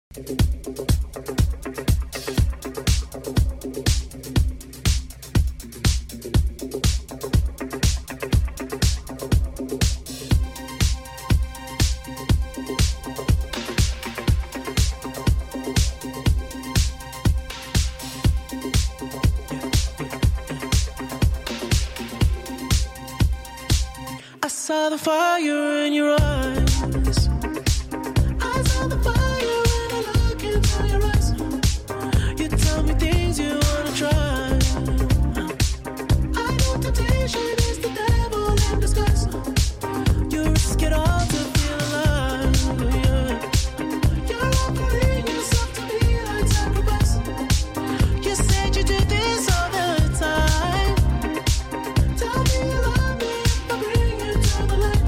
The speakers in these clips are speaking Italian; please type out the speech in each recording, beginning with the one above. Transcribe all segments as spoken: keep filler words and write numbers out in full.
I saw the fire in your eyes. I saw the fire when I look into your eyes. You tell me things you wanna try. I know temptation is the devil in disguise. You risk it all to feel alive, yeah. You're offering yourself to me like sacrifice. You said you do this all the time. Tell me you love me if I bring you to the light.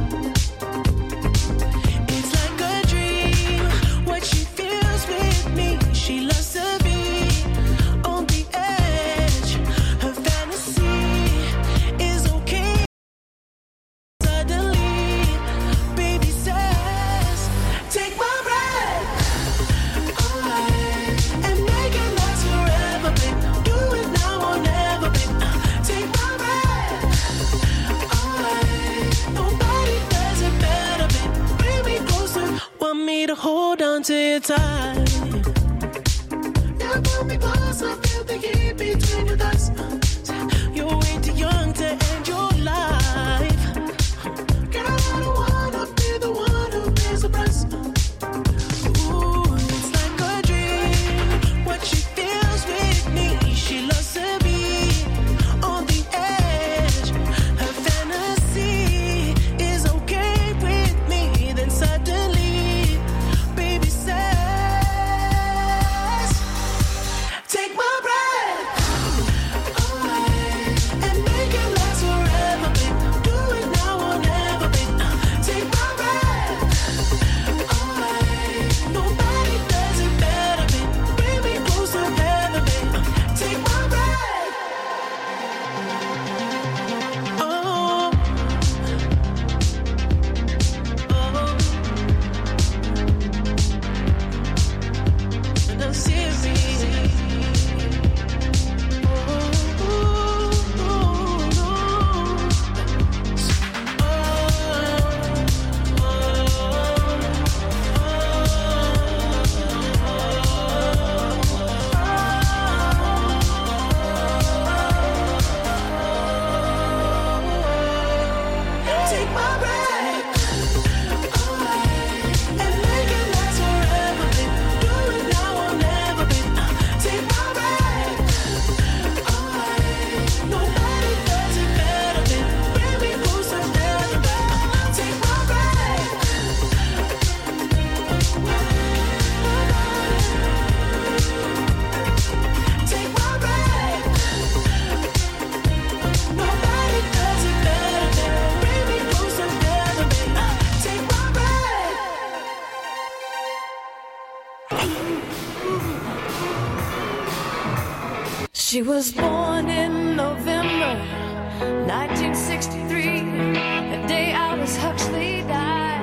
It's like a dream, what she feels with me. She loves to be on the edge. Her fantasy is okay. Suddenly, baby says, take my breath away and make it last forever, babe. Do it now or never, babe. Take my breath away. Nobody does it better, babe. Bring me closer. Want me to hold on to you tight. Now pull me close. I feel the heat between your thighs. You're way too young to end your life. Girl, I don't wanna be the one who pays the price. Ooh, it's like a dream, what she feels with me. She loves to be on the edge. Her fantasy is okay with me. Then suddenly, baby says, take my breath away and make it last forever, babe. Do it now or never, babe. Take my breath away. Nobody does it better, babe. Bring me closer, heaven, babe. Take my breath. Oh, oh, and I'm serious. Oh, oh, oh, take my breath away and make it last forever, babe. Do it now or never, babe. Take my breath away. Nobody does it better, babe. Bring me closer, better, babe. Take my breath. Take my breath. Nobody does it better, babe. Bring me closer, better, babe. Take my breath. She was born in November nineteen sixty-three, the day Aldous Huxley died.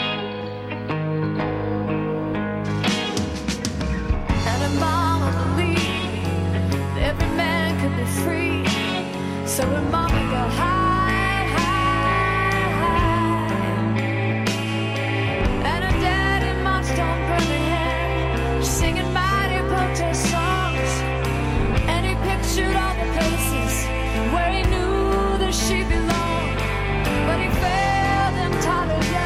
And her mama believed that every man could be free. So her mama got high, high, high. And her daddy marched on Birmingham, singing mighty protest songs. And he pictured all the places where he knew that she belonged. But he failed them titled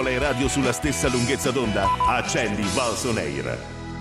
scuola e radio sulla stessa lunghezza d'onda? Accendi Valls On Air.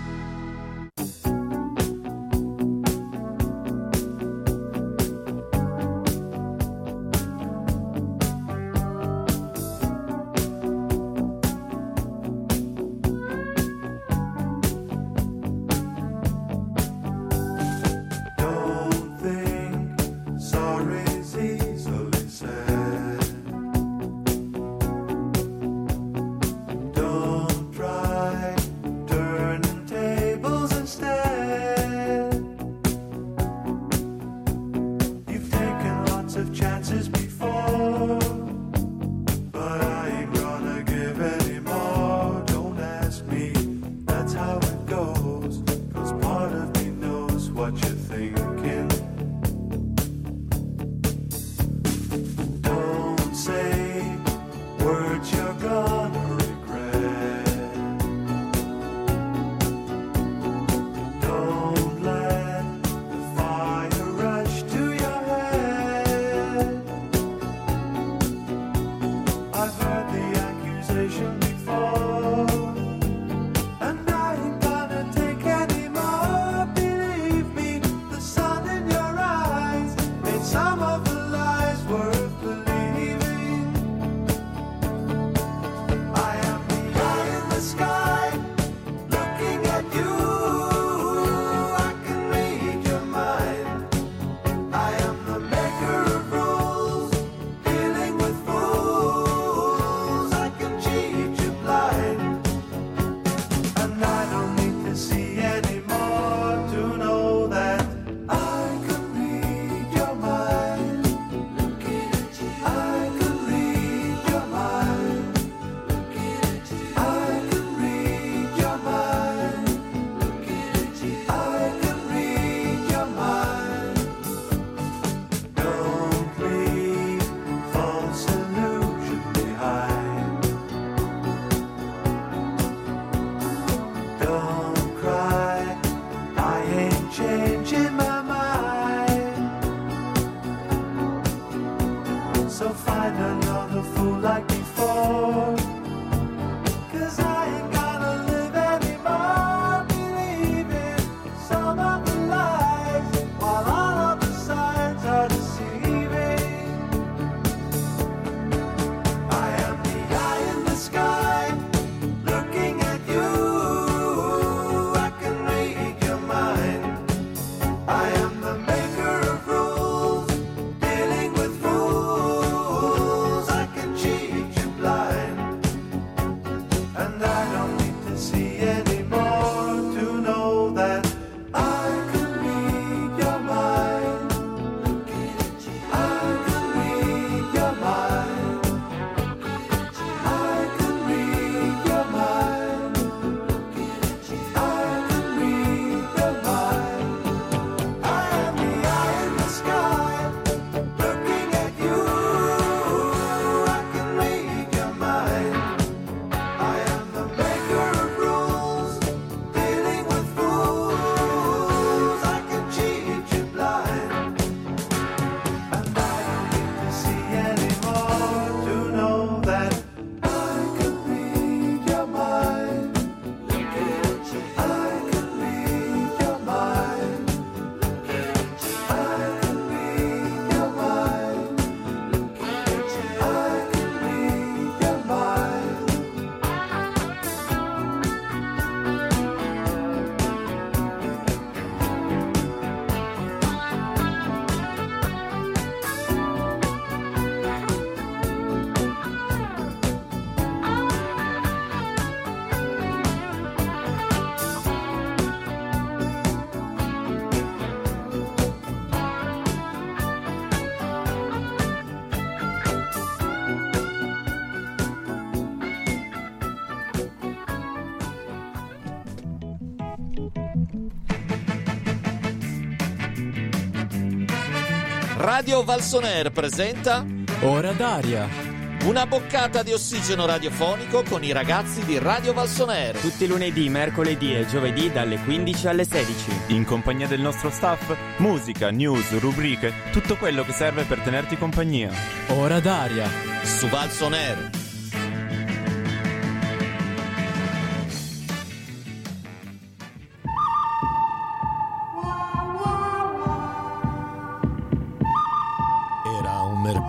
Radio Valls On Air presenta Ora d'aria, una boccata di ossigeno radiofonico con i ragazzi di Radio Valls On Air. tutti i lunedì, mercoledì e giovedì dalle quindici alle sedici. In compagnia del nostro staff, musica, news, rubriche, tutto quello che serve per tenerti compagnia. Ora d'aria. Su Valls On Air.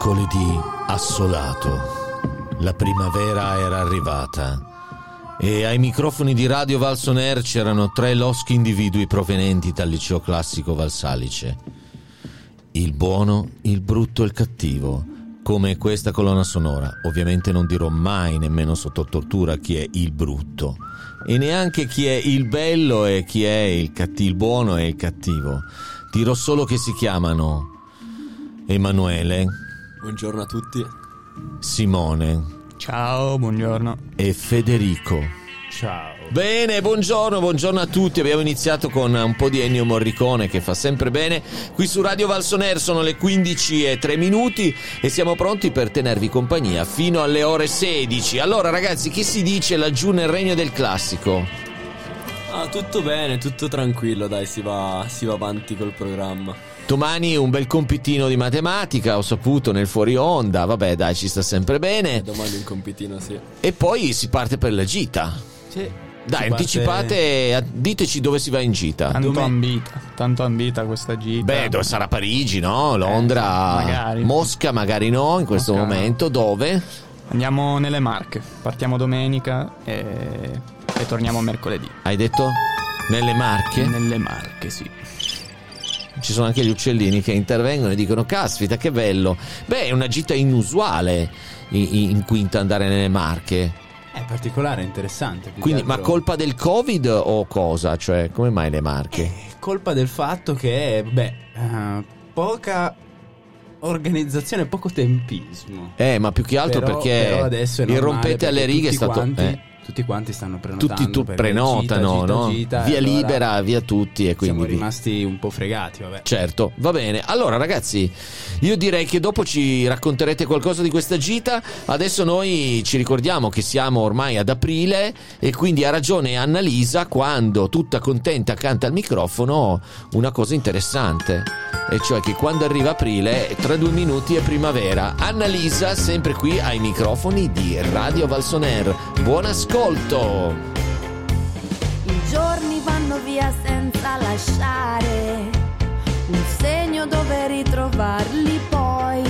Mercoledì assolato. La primavera era arrivata e ai microfoni di Radio Valsoner c'erano tre loschi individui provenienti dal liceo classico Valsalice. Il buono, il brutto e il cattivo, come questa colonna sonora. Ovviamente non dirò mai, nemmeno sotto tortura, chi è il brutto e neanche chi è il bello e chi è il cattivo, il buono e il cattivo. Dirò solo che si chiamano Emanuele. Buongiorno a tutti. Simone. Ciao, buongiorno. E Federico. Ciao. Bene, buongiorno, buongiorno a tutti. Abbiamo iniziato con un po' di Ennio Morricone, che fa sempre bene. Qui su Radio Valsoner sono le quindici e tre minuti e siamo pronti per tenervi compagnia fino alle ore sedici. Allora ragazzi, che si dice laggiù nel regno del classico? Ah, tutto bene, tutto tranquillo, dai, si va, si va avanti col programma. Domani un bel compitino di matematica, ho saputo, nel fuori onda. Vabbè, dai, ci sta sempre bene. E domani un compitino, sì. E poi si parte per la gita. Sì. Dai, Si anticipate, parte... diteci dove si va in gita. Tanto Dove- ambita, tanto ambita questa gita. Beh, dove sarà Parigi, no? Londra, Eh, magari. Mosca, magari no, in questo Mosca no. momento. Dove? Andiamo nelle Marche, partiamo domenica e, e torniamo mercoledì. Hai detto? Nelle Marche? Nelle Marche, sì. Ci sono anche gli uccellini che intervengono e dicono: caspita, che bello. Beh, è una gita inusuale in, in quinta andare nelle Marche. È particolare, interessante. più che Quindi, ma altro- colpa del Covid o cosa? Cioè, come mai le Marche? È colpa del fatto che, beh, eh, poca organizzazione, poco tempismo. Eh, ma più che altro Però- perché però adesso è il normale, rompete alle perché righe è tutti stato... quanti, eh. tutti quanti stanno prenotando. Tutti tu per prenotano, gita, no? gita, gita, via e allora libera, via tutti e quindi siamo vi- rimasti un po' fregati, vabbè. Certo, va bene. Allora ragazzi, io direi che dopo ci racconterete qualcosa di questa gita. Adesso noi ci ricordiamo che siamo ormai ad aprile e quindi ha ragione Annalisa quando, tutta contenta, canta al microfono una cosa interessante, e cioè che quando arriva aprile tra due minuti è primavera. Annalisa sempre qui ai microfoni di Radio Valsoner. Buon ascolto. I giorni vanno via senza lasciare un segno dove ritrovarli poi.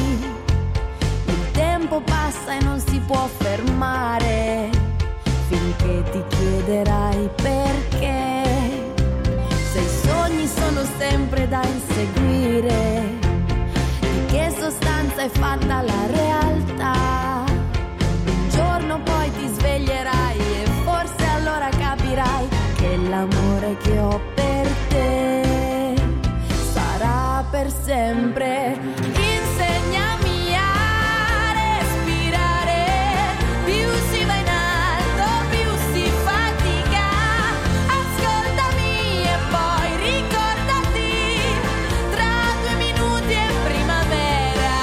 Il tempo passa e non si può fermare finché ti chiederai perché. Se i sogni sono sempre da inseguire, di che sostanza è fatta la realtà? Un giorno poi ti sveglierai e forse allora capirai che l'amore che ho per te sarà per sempre. Insegnami a respirare, più si va in alto, più si fatica. Ascoltami e poi ricordati, tra due minuti è primavera.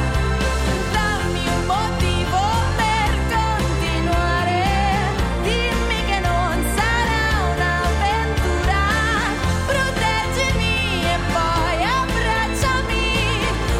Dammi un motivo per continuare, dimmi che non sarà un'avventura. Proteggimi e poi abbracciami,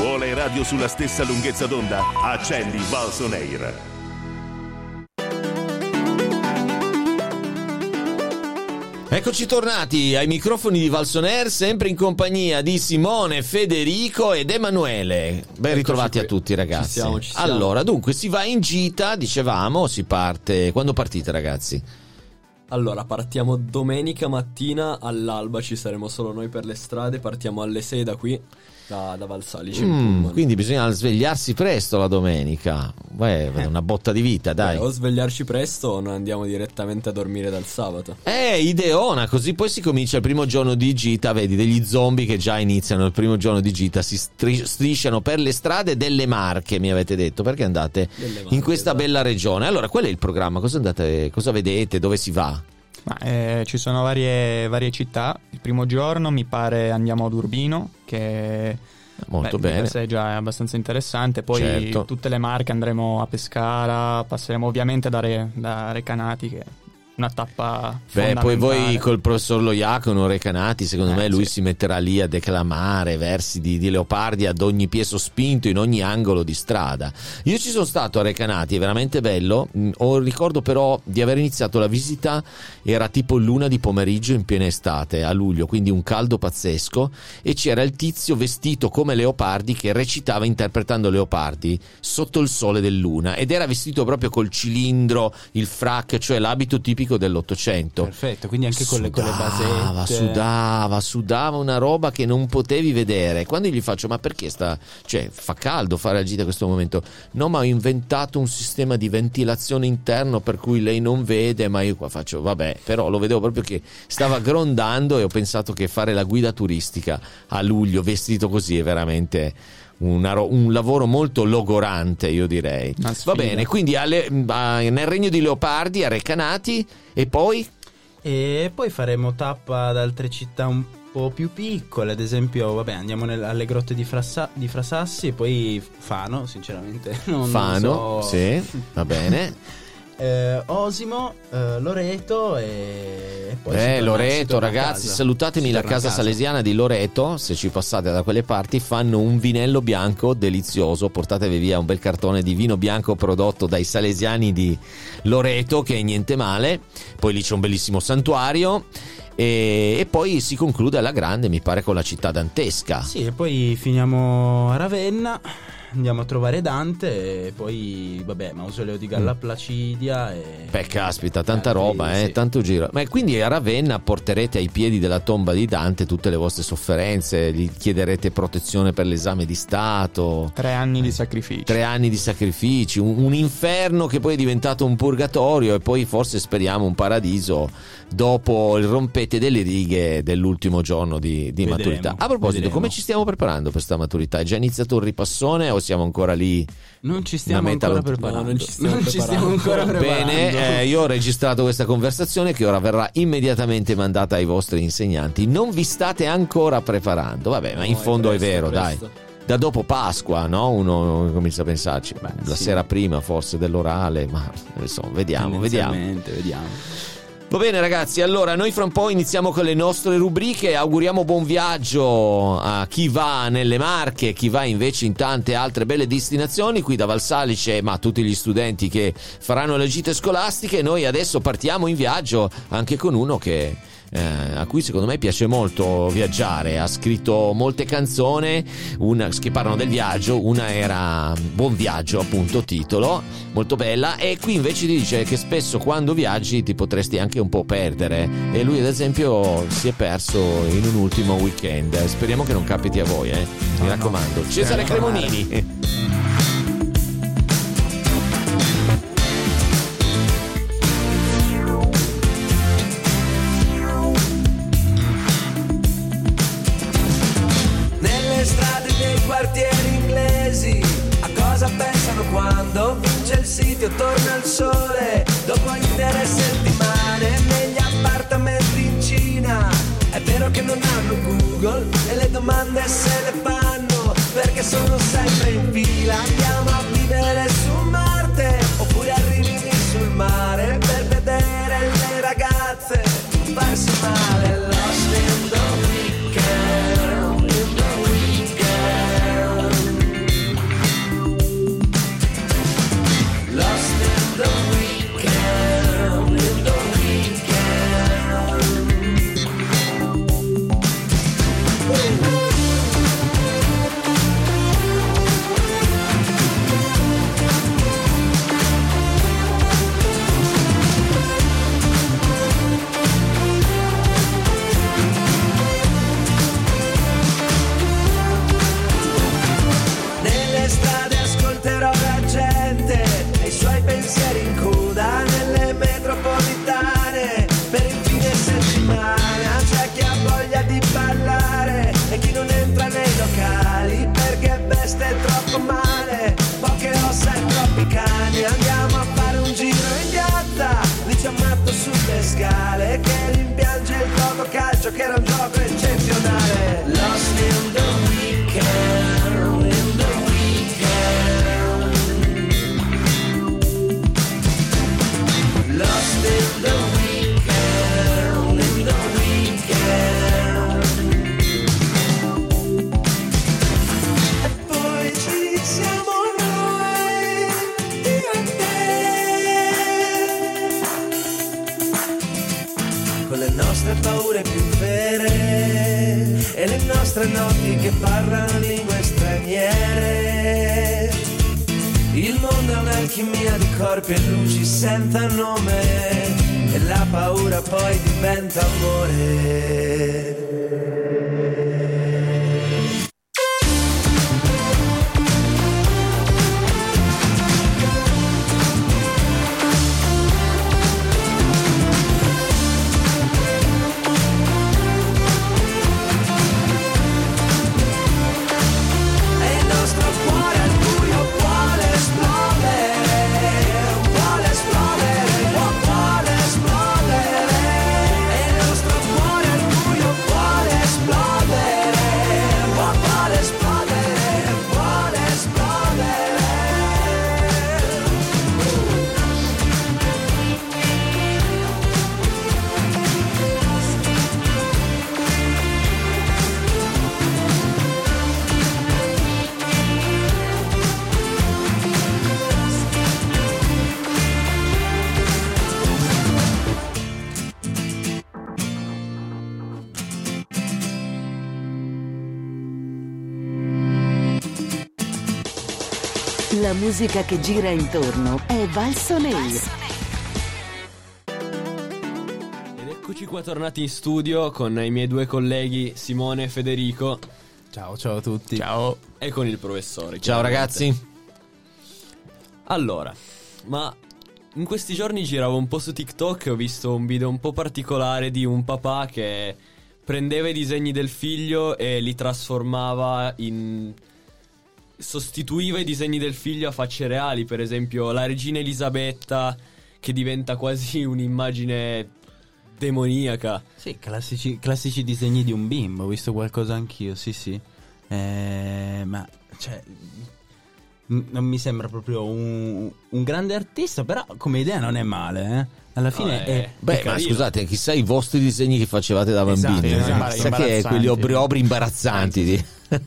Vuole radio sulla stessa lunghezza d'onda? Accendi Valls On Air. Eccoci tornati ai microfoni di Valls On Air, sempre in compagnia di Simone, Federico ed Emanuele. Ben ritrovati a tutti, ragazzi. Ci siamo, ci siamo. Allora, dunque, si va in gita, dicevamo, si parte... Quando partite, ragazzi? Allora, partiamo domenica mattina all'alba, ci saremo solo noi per le strade, partiamo alle sei da qui, da, da Valsalice. Mm, quindi bisogna svegliarsi presto la domenica. Beh, una botta di vita, dai. Eh, o svegliarci presto o non andiamo direttamente a dormire dal sabato. Eh, ideona, così poi si comincia il primo giorno di gita, vedi, degli zombie che già iniziano il primo giorno di gita, si stri- strisciano per le strade delle Marche, mi avete detto, perché andate Marche, in questa esatto. bella regione. Allora, qual è il programma? Cosa andate, cosa vedete? Dove si va? Ma, eh, ci sono varie, varie città. Il primo giorno mi pare andiamo ad Urbino, che Molto beh, bene. di per sé già è abbastanza interessante. Poi Certo. tutte le Marche andremo a Pescara, passeremo ovviamente da, Re, da Recanati, che è una tappa Beh, poi fondamentale. voi col professor Loiacono, Recanati, secondo Eh, me lui sì. si metterà lì a declamare versi di, di Leopardi ad ogni piè sospinto, in ogni angolo di strada. Io ci sono stato a Recanati, è veramente bello. Mm, Ho ricordo però di aver iniziato la visita, era tipo l'una di pomeriggio in piena estate, a luglio, quindi un caldo pazzesco, e c'era il tizio vestito come Leopardi che recitava interpretando Leopardi sotto il sole del luna, ed era vestito proprio col cilindro, il frac, cioè l'abito tipico dell'Ottocento. Perfetto, quindi anche con le, con le Sudava, basette. sudava, sudava una roba che non potevi vedere. Quando gli faccio, ma perché sta, cioè fa caldo fare la gita a questo momento? No, ma ho inventato un sistema di ventilazione interno per cui lei non vede. Ma io qua faccio, vabbè, però lo vedevo proprio che stava grondando e ho pensato che fare la guida turistica a luglio vestito così è veramente una ro- un lavoro molto logorante, io direi. Una Va sfida. bene, quindi alle- a- nel regno di Leopardi, a Recanati, e poi E poi faremo tappa ad altre città un po' più piccole, ad esempio, vabbè, andiamo nel- alle grotte di, Frassa- di Frasassi e poi Fano, sinceramente. Non, Fano, non so. sì, va bene. Eh, Osimo, eh, Loreto e, e poi si Eh, torna- si Loreto, torna a ragazzi, casa. salutatemi Si la torna a casa salesiana di Loreto. Se ci passate da quelle parti, fanno un vinello bianco delizioso. Portatevi via un bel cartone di vino bianco prodotto dai salesiani di Loreto, che è niente male. Poi lì c'è un bellissimo santuario. E, e poi si conclude alla grande, mi pare, con la città dantesca. Sì, e poi finiamo a Ravenna, andiamo a trovare Dante e poi, vabbè, mausoleo di Galla Placidia e... Beh, caspita, tanta Eh, roba, sì, eh, sì. tanto giro. Ma quindi a Ravenna porterete ai piedi della tomba di Dante tutte le vostre sofferenze, gli chiederete protezione per l'esame di Stato. Tre anni di sacrificio. Tre anni di sacrifici, un, un inferno che poi è diventato un purgatorio, e poi forse speriamo un paradiso dopo il rompete delle righe dell'ultimo giorno di, di Vedremo, maturità. A proposito, vedremo. come ci stiamo preparando per sta maturità? È già iniziato il ripassone o siamo ancora lì? Non ci stiamo Una meta ancora lont- preparando. No, non ci stiamo Non ci stiamo preparando. ancora preparando. Bene, eh, io ho registrato questa conversazione che ora verrà immediatamente mandata ai vostri insegnanti. Non vi state ancora preparando, vabbè, ma in No, è fondo è, presto, vero, è dai. presto. Da dopo Pasqua, no? Uno comincia a pensarci, Beh, la sì. sera prima forse dell'orale, ma insomma, vediamo, vediamo. Tendenzialmente, vediamo. Va bene, ragazzi, allora noi fra un po' iniziamo con le nostre rubriche. Auguriamo buon viaggio a chi va nelle Marche, chi va invece in tante altre belle destinazioni qui da Valsalice, ma a tutti gli studenti che faranno le gite scolastiche. Noi adesso partiamo in viaggio anche con uno che eh, a cui secondo me piace molto viaggiare. Ha scritto molte canzoni una, che parlano del viaggio. Una era Buon Viaggio, appunto, titolo, molto bella. E qui invece ti dice che spesso quando viaggi ti potresti anche un po' perdere, e lui ad esempio si è perso in un ultimo weekend. Speriamo che non capiti a voi, eh. mi No, raccomando. no. Cesare Speriamo di Cremonini. Nelle strade dei quartieri inglesi, a cosa pensano quando vince il City o torna il sole? Dopo intere settimane negli appartamenti in Cina. È vero che non hanno Google e le domande se le fanno, perché sono sempre in fila. Andiamo a vivere su Marte oppure arrivi sul mare per vedere le ragazze farsi male. Lost in the weekend, in the weekend. penso che era un gioco eccezionale. Lost in the weekend, in the weekend. Lost in the weekend, in the weekend. E poi ci siamo noi, io e te, con le nostre paure più vere e le nostre notti che parlano lingue straniere. Il mondo è un'alchimia di corpi e luci senza nome, e la paura poi diventa amore. La musica che gira intorno è Valso Nero. Ed eccoci qua tornati in studio con i miei due colleghi Simone e Federico. Ciao, ciao a tutti. Ciao. E con il professore. Ciao ragazzi. Allora, ma in questi giorni giravo un po' su TikTok e ho visto un video un po' particolare di un papà che prendeva i disegni del figlio e li trasformava in... sostituiva i disegni del figlio a facce reali. Per esempio la regina Elisabetta che diventa quasi un'immagine demoniaca. Sì, classici, classici disegni di un bimbo. Ho visto qualcosa anch'io, sì sì. Eh, ma cioè n- non mi sembra proprio un, un grande artista, però come idea non è male, eh. Alla fine no, è, è, Beh, è ma carino. scusate, chissà i vostri disegni che facevate da bambini. Esatto, esatto, Chissà che imbarazzanti. quegli obri, obri imbarazzanti di...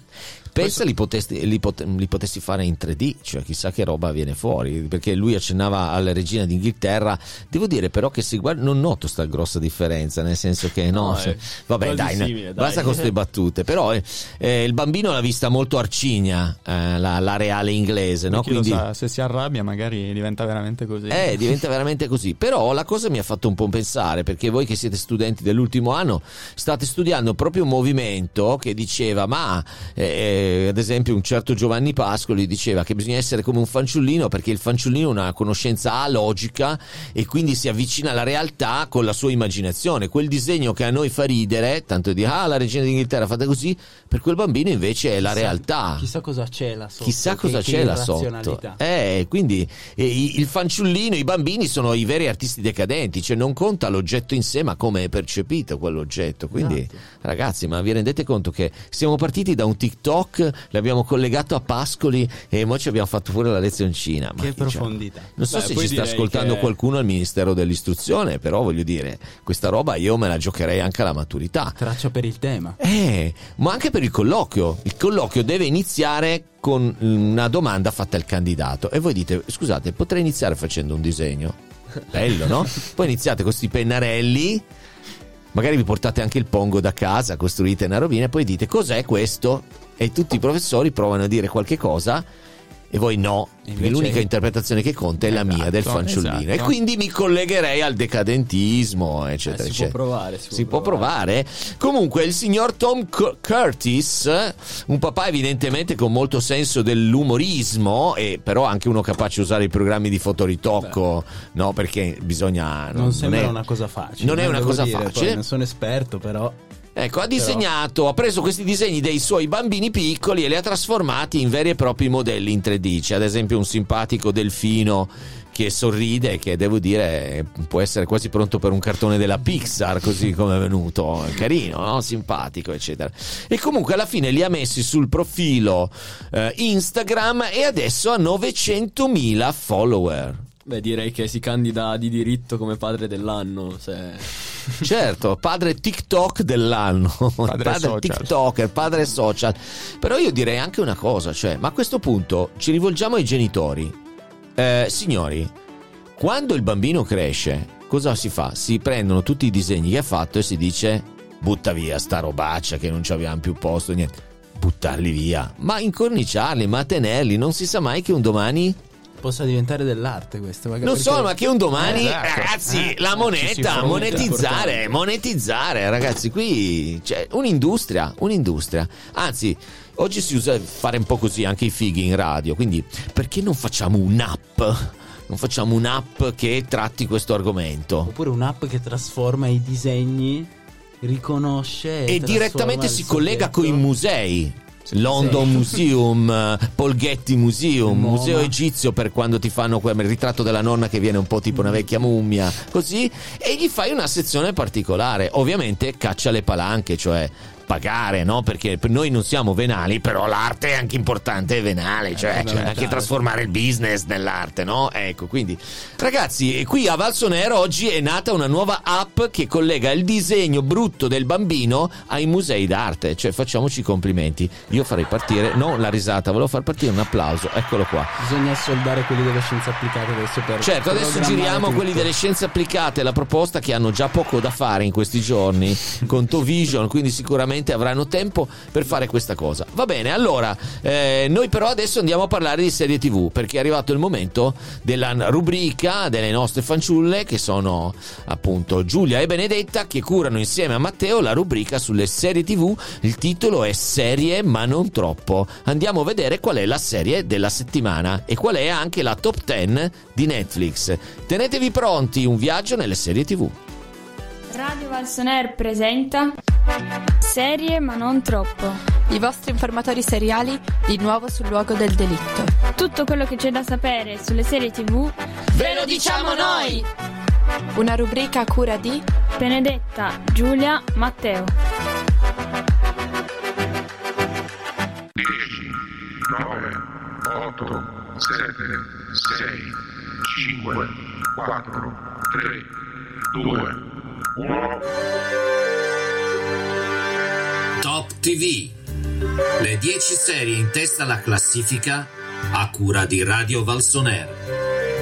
Pensa li potesti, li, pot- li potessi fare in tre D, cioè chissà che roba viene fuori, perché lui accennava alla regina d'Inghilterra. Devo dire però che se guarda, non noto sta grossa differenza, nel senso che no, No, se- è vabbè quasi dai, simile, dai. basta con queste battute, però eh, eh, il bambino l'ha vista molto arcigna, eh, la, la reale inglese, no? Chi Quindi lo sa, se si arrabbia magari diventa veramente così. eh, diventa veramente così. Però la cosa mi ha fatto un po' pensare, perché voi che siete studenti dell'ultimo anno state studiando proprio un movimento che diceva, ma eh, ad esempio un certo Giovanni Pascoli diceva che bisogna essere come un fanciullino, perché il fanciullino ha una conoscenza alogica e quindi si avvicina alla realtà con la sua immaginazione. Quel disegno che a noi fa ridere, tanto di ah la regina d'Inghilterra fatta così, per quel bambino invece è la realtà. chissà cosa c'è là sotto. Chissà cosa che, c'è che là sotto. irrazionalità. Eh, quindi eh, i- il fanciullino, i bambini sono i veri artisti decadenti, cioè non conta l'oggetto in sé, ma come è percepito quell'oggetto. Quindi, Esatto. ragazzi, ma vi rendete conto che siamo partiti da un TikTok, l'abbiamo collegato a Pascoli e ora ci abbiamo fatto pure la lezioncina. Ma Che cioè, profondità. non so Beh, se poi ci sta direi ascoltando che- qualcuno al Ministero dell'Istruzione, però voglio dire, questa roba io me la giocherei anche alla maturità. Traccia per il tema. Eh, ma anche per il colloquio. Il colloquio deve iniziare con una domanda fatta al candidato. E voi dite, scusate, potrei iniziare facendo un disegno? Bello, no? Poi iniziate con questi pennarelli, magari vi portate anche il pongo da casa, costruite una robina e poi dite, cos'è questo? E tutti i professori provano a dire qualche cosa e voi no, Invece- l'unica interpretazione che conta è la mia, del Esatto, fanciullino. esatto. E quindi mi collegherei al decadentismo, eccetera, Eh, si può eccetera. provare, si può Si può provare. Comunque il signor Tom Cu- Curtis, un papà evidentemente con molto senso dell'umorismo, e però anche uno capace di usare i programmi di fotoritocco, no? Perché bisogna... Non, sembra è, una cosa facile. Non è eh, una devo cosa dire, facile. poi non sono esperto, però Ecco, ha disegnato, ha preso questi disegni dei suoi bambini piccoli e li ha trasformati in veri e propri modelli in tre D. C'è ad esempio un simpatico delfino che sorride, che devo dire può essere quasi pronto per un cartone della Pixar, così come è venuto, carino, no? Simpatico, eccetera. E comunque alla fine li ha messi sul profilo eh, Instagram e adesso ha novecentomila follower. Beh, direi che si candida di diritto come padre dell'anno, se... Certo, padre TikTok dell'anno, Padre, padre social. TikToker, padre social. Però io direi anche una cosa, cioè, ma a questo punto ci rivolgiamo ai genitori. Eh, signori, quando il bambino cresce, cosa si fa? Si prendono tutti i disegni che ha fatto e si dice: butta via sta robaccia che non ci avevamo più posto, niente. Buttarli via, ma incorniciarli, ma tenerli, non si sa mai che un domani possa diventare dell'arte questo. Magari non so, perché... ma che un domani, esatto. ragazzi, Eh, la ci si moneta, frutta, monetizzare, importante. monetizzare, ragazzi, qui c'è un'industria, un'industria. Anzi, oggi si usa fare un po' così anche i fighi in radio, quindi perché non facciamo un'app? Non facciamo un'app che tratti questo argomento? Oppure un'app che trasforma i disegni, riconosce e, E direttamente trasforma si il collega con i soggetto. musei. London Museum, eh, Paul Getty Museum, MoMA. museo egizio per quando ti fanno quel il ritratto della nonna che viene un po' tipo una vecchia mummia, così, e gli fai una sezione particolare. Ovviamente caccia le palanche, cioè pagare, no? Perché per noi non siamo venali, però l'arte è anche importante, è venale, cioè, cioè anche trasformare il business nell'arte, no? Ecco, quindi ragazzi, qui a Valsonero oggi è nata una nuova app che collega il disegno brutto del bambino ai musei d'arte, cioè facciamoci i complimenti. Io farei partire, no la risata, volevo far partire un applauso, eccolo qua. Bisogna soldare quelli delle scienze applicate adesso per Certo, adesso programmare giriamo tutto. quelli delle scienze applicate, la proposta che hanno già poco da fare in questi giorni con Tovision, quindi sicuramente avranno tempo per fare questa cosa. Va bene, allora eh, noi però adesso andiamo a parlare di serie tv, perché è arrivato il momento della rubrica delle nostre fanciulle, che sono appunto Giulia e Benedetta, che curano insieme a Matteo la rubrica sulle serie tv. Il titolo è Serie ma non troppo. Andiamo a vedere qual è la serie della settimana e qual è anche la top dieci di Netflix. Tenetevi pronti, un viaggio nelle serie tv. Radio Valsoner presenta Serie ma non troppo. I vostri informatori seriali di nuovo sul luogo del delitto. Tutto quello che c'è da sapere sulle serie tv Ve lo diciamo noi! Una rubrica a cura di Benedetta, Giulia, Matteo. dieci, nove, otto, sette, sei, cinque, quattro, tre, due, uno. Top ti vu. Le dieci serie in testa alla classifica a cura di Radio Valsoner.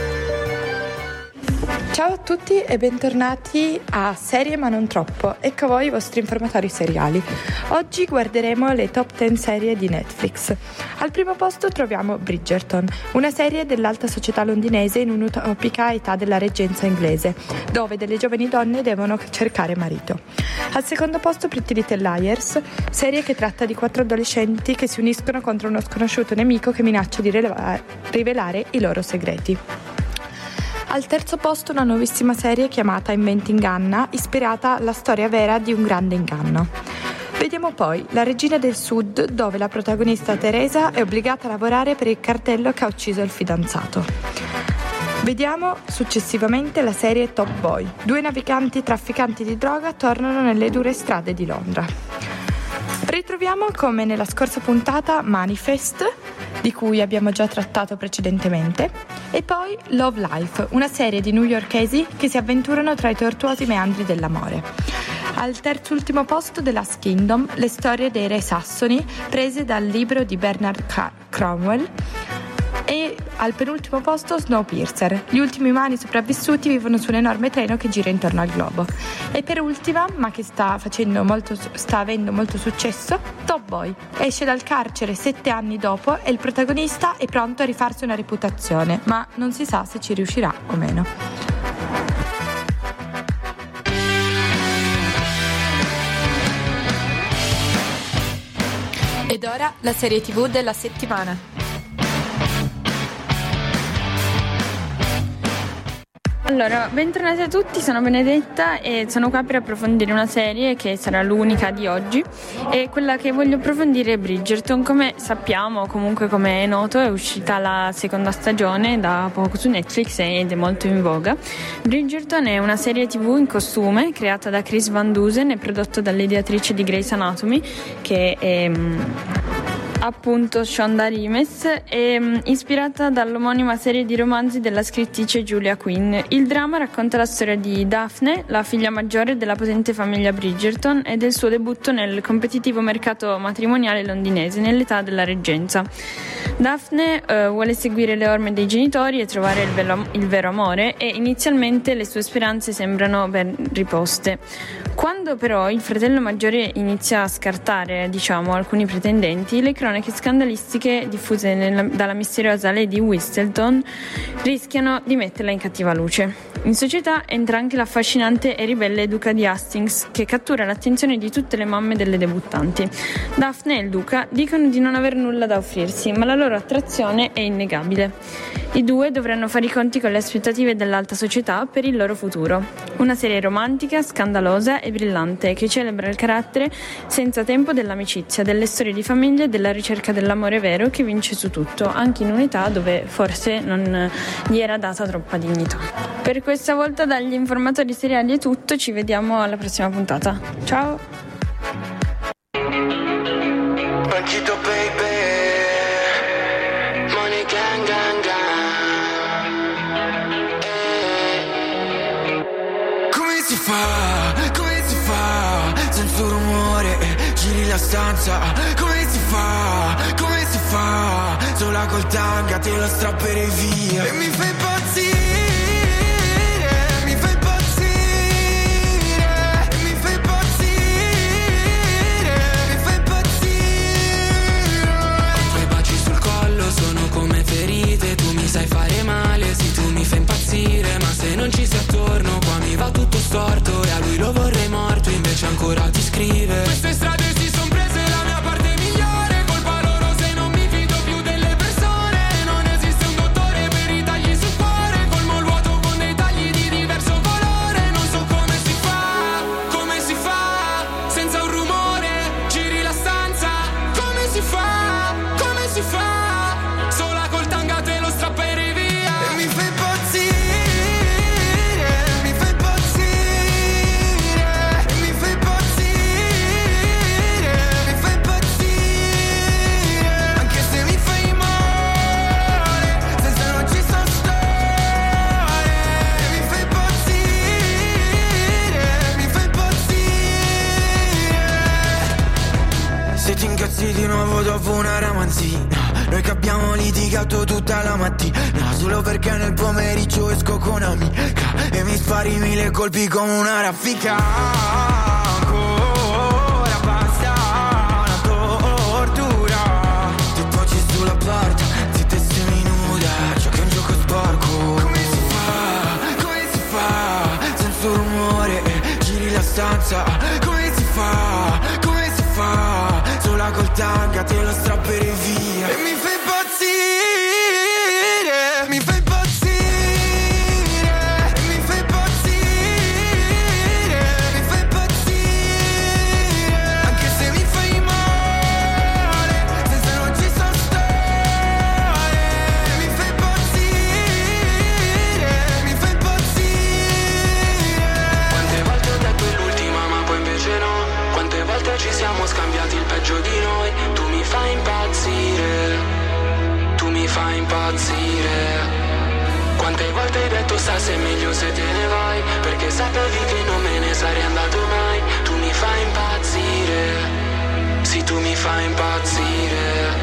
Ciao a tutti e bentornati a Serie ma non troppo, ecco a voi i vostri informatori seriali. Oggi guarderemo le top dieci serie di Netflix. Al primo posto troviamo Bridgerton, una serie dell'alta società londinese in un'utopica età della reggenza inglese, dove delle giovani donne devono cercare marito. Al secondo posto Pretty Little Liars, serie che tratta di quattro adolescenti che si uniscono contro uno sconosciuto nemico che minaccia di rivelare, rivelare i loro segreti. Al terzo posto una nuovissima serie chiamata Inventing Anna, ispirata alla storia vera di un grande inganno. Vediamo poi La Regina del Sud, dove la protagonista Teresa è obbligata a lavorare per il cartello che ha ucciso il fidanzato. Vediamo successivamente la serie Top Boy. Due naviganti trafficanti di droga tornano nelle dure strade di Londra. Ritroviamo, come nella scorsa puntata, Manifest, di cui abbiamo già trattato precedentemente, e poi Love Life, una serie di newyorkesi che si avventurano tra i tortuosi meandri dell'amore. Al terzo ultimo posto The Last Kingdom, le storie dei re sassoni prese dal libro di Bernard Cromwell. E al penultimo posto Snowpiercer, gli ultimi umani sopravvissuti vivono su un enorme treno che gira intorno al globo. E per ultima, ma che sta facendo molto, sta avendo molto successo, Top Boy. Esce dal carcere sette anni dopo e il protagonista è pronto a rifarsi una reputazione, ma non si sa se ci riuscirà o meno. Ed ora la serie tv della settimana. Allora, bentornati a tutti, sono Benedetta e sono qua per approfondire una serie che sarà l'unica di oggi, e quella che voglio approfondire è Bridgerton. Come sappiamo, comunque come è noto, è uscita la seconda stagione da poco su Netflix ed è molto in voga. Bridgerton è una serie tv in costume creata da Chris Van Dusen e prodotto dall'ideatrice di Grey's Anatomy, che è appunto Shonda Rhimes, è ispirata dall'omonima serie di romanzi della scrittrice Julia Quinn. Il dramma racconta la storia di Daphne, la figlia maggiore della potente famiglia Bridgerton, e del suo debutto nel competitivo mercato matrimoniale londinese nell'età della reggenza. Daphne eh, vuole seguire le orme dei genitori e trovare il, velo, il vero amore, e inizialmente le sue speranze sembrano ben riposte. Quando però il fratello maggiore inizia a scartare, diciamo, alcuni pretendenti, le cronache scandalistiche diffuse nella, dalla misteriosa Lady Whistledown rischiano di metterla in cattiva luce. In società entra anche l'affascinante e ribelle duca di Hastings, che cattura l'attenzione di tutte le mamme delle debuttanti. Daphne e il duca dicono di non aver nulla da offrirsi, ma la loro attrazione è innegabile. I due dovranno fare i conti con le aspettative dell'alta società per il loro futuro. Una serie romantica, scandalosa e brillante che celebra il carattere senza tempo dell'amicizia, delle storie di famiglia e della ricerca dell'amore vero che vince su tutto, anche in un'età dove forse non gli era data troppa dignità. Per questa volta dagli informatori seriali è tutto, ci vediamo alla prossima puntata. Ciao! Banchito baby, money gang gang gang. Eh. Come si fa, come si fa, senza rumore, giri la stanza. Come si fa, come si fa, sola col tanga te lo strapperei via. E mi fai impazzire. Sai fare male, sì tu mi fai impazzire, ma se non ci sei attorno qua mi va tutto storto, e a lui lo vorrei morto, invece ancora ti scrive. Queste strade si son prese la mia parte migliore, colpa loro se non mi fido più delle persone, non esiste un dottore per i tagli sul cuore, colmo il vuoto con dei tagli di diverso colore, non so come si fa, come si fa, senza un rumore, giri la stanza, come si fa, come si fa. Di nuovo dopo una ramanzina, noi che abbiamo litigato tutta la mattina, solo perché nel pomeriggio esco con amica e mi spari mille colpi come una raffica. Ancora basta una tortura, ti poggi sulla porta, zitta e seminuda, giochi un gioco sporco. Come si fa, come si fa, senza rumore, giri la stanza. Come si fa, come si fa, sola col tanga te lo strapperei via. E mi fai impazzire, mi fai impazzire, mi fai impazzire, mi fai impazzire. Anche se mi fai male, senza non ci so stare. Mi fai impazzire, mi fai impazzire. Quante volte ho detto è l'ultima ma poi invece no. Quante volte ci siamo scambiati il peggio di noi. Tu mi fai impazzire, tu mi fai impazzire. Quante volte hai detto sta se è meglio se te ne vai, perché sapevi che non me ne sarei andato mai. Tu mi fai impazzire, sì tu mi fai impazzire.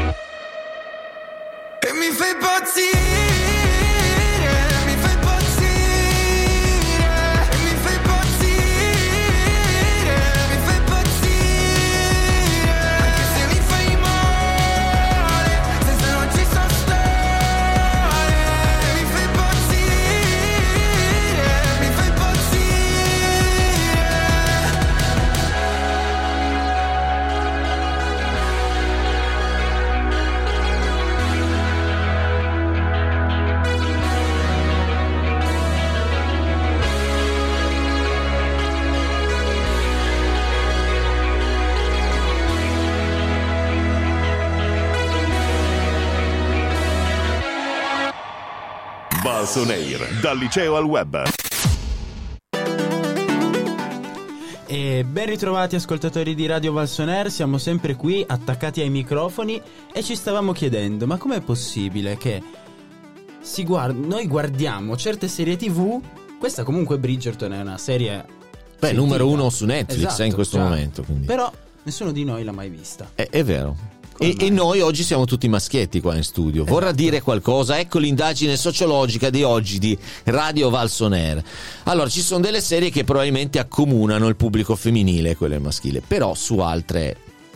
E mi fai impazzire. Vals On Air, dal liceo al web. E ben ritrovati ascoltatori di Radio Vals On Air, siamo sempre qui attaccati ai microfoni e ci stavamo chiedendo: ma com'è possibile che si guard- noi guardiamo certe serie tv? Questa comunque Bridgerton è una serie Beh, sentita. numero uno su Netflix Esatto, eh, in questo già. momento, quindi. Però nessuno di noi l'ha mai vista. È, è vero. E, e noi oggi siamo tutti maschietti qua in studio. Vorrà Esatto. dire qualcosa? Ecco l'indagine sociologica di oggi di Radio Vals On Air. Allora, ci sono delle serie che probabilmente accomunano il pubblico femminile e quello maschile, però su altre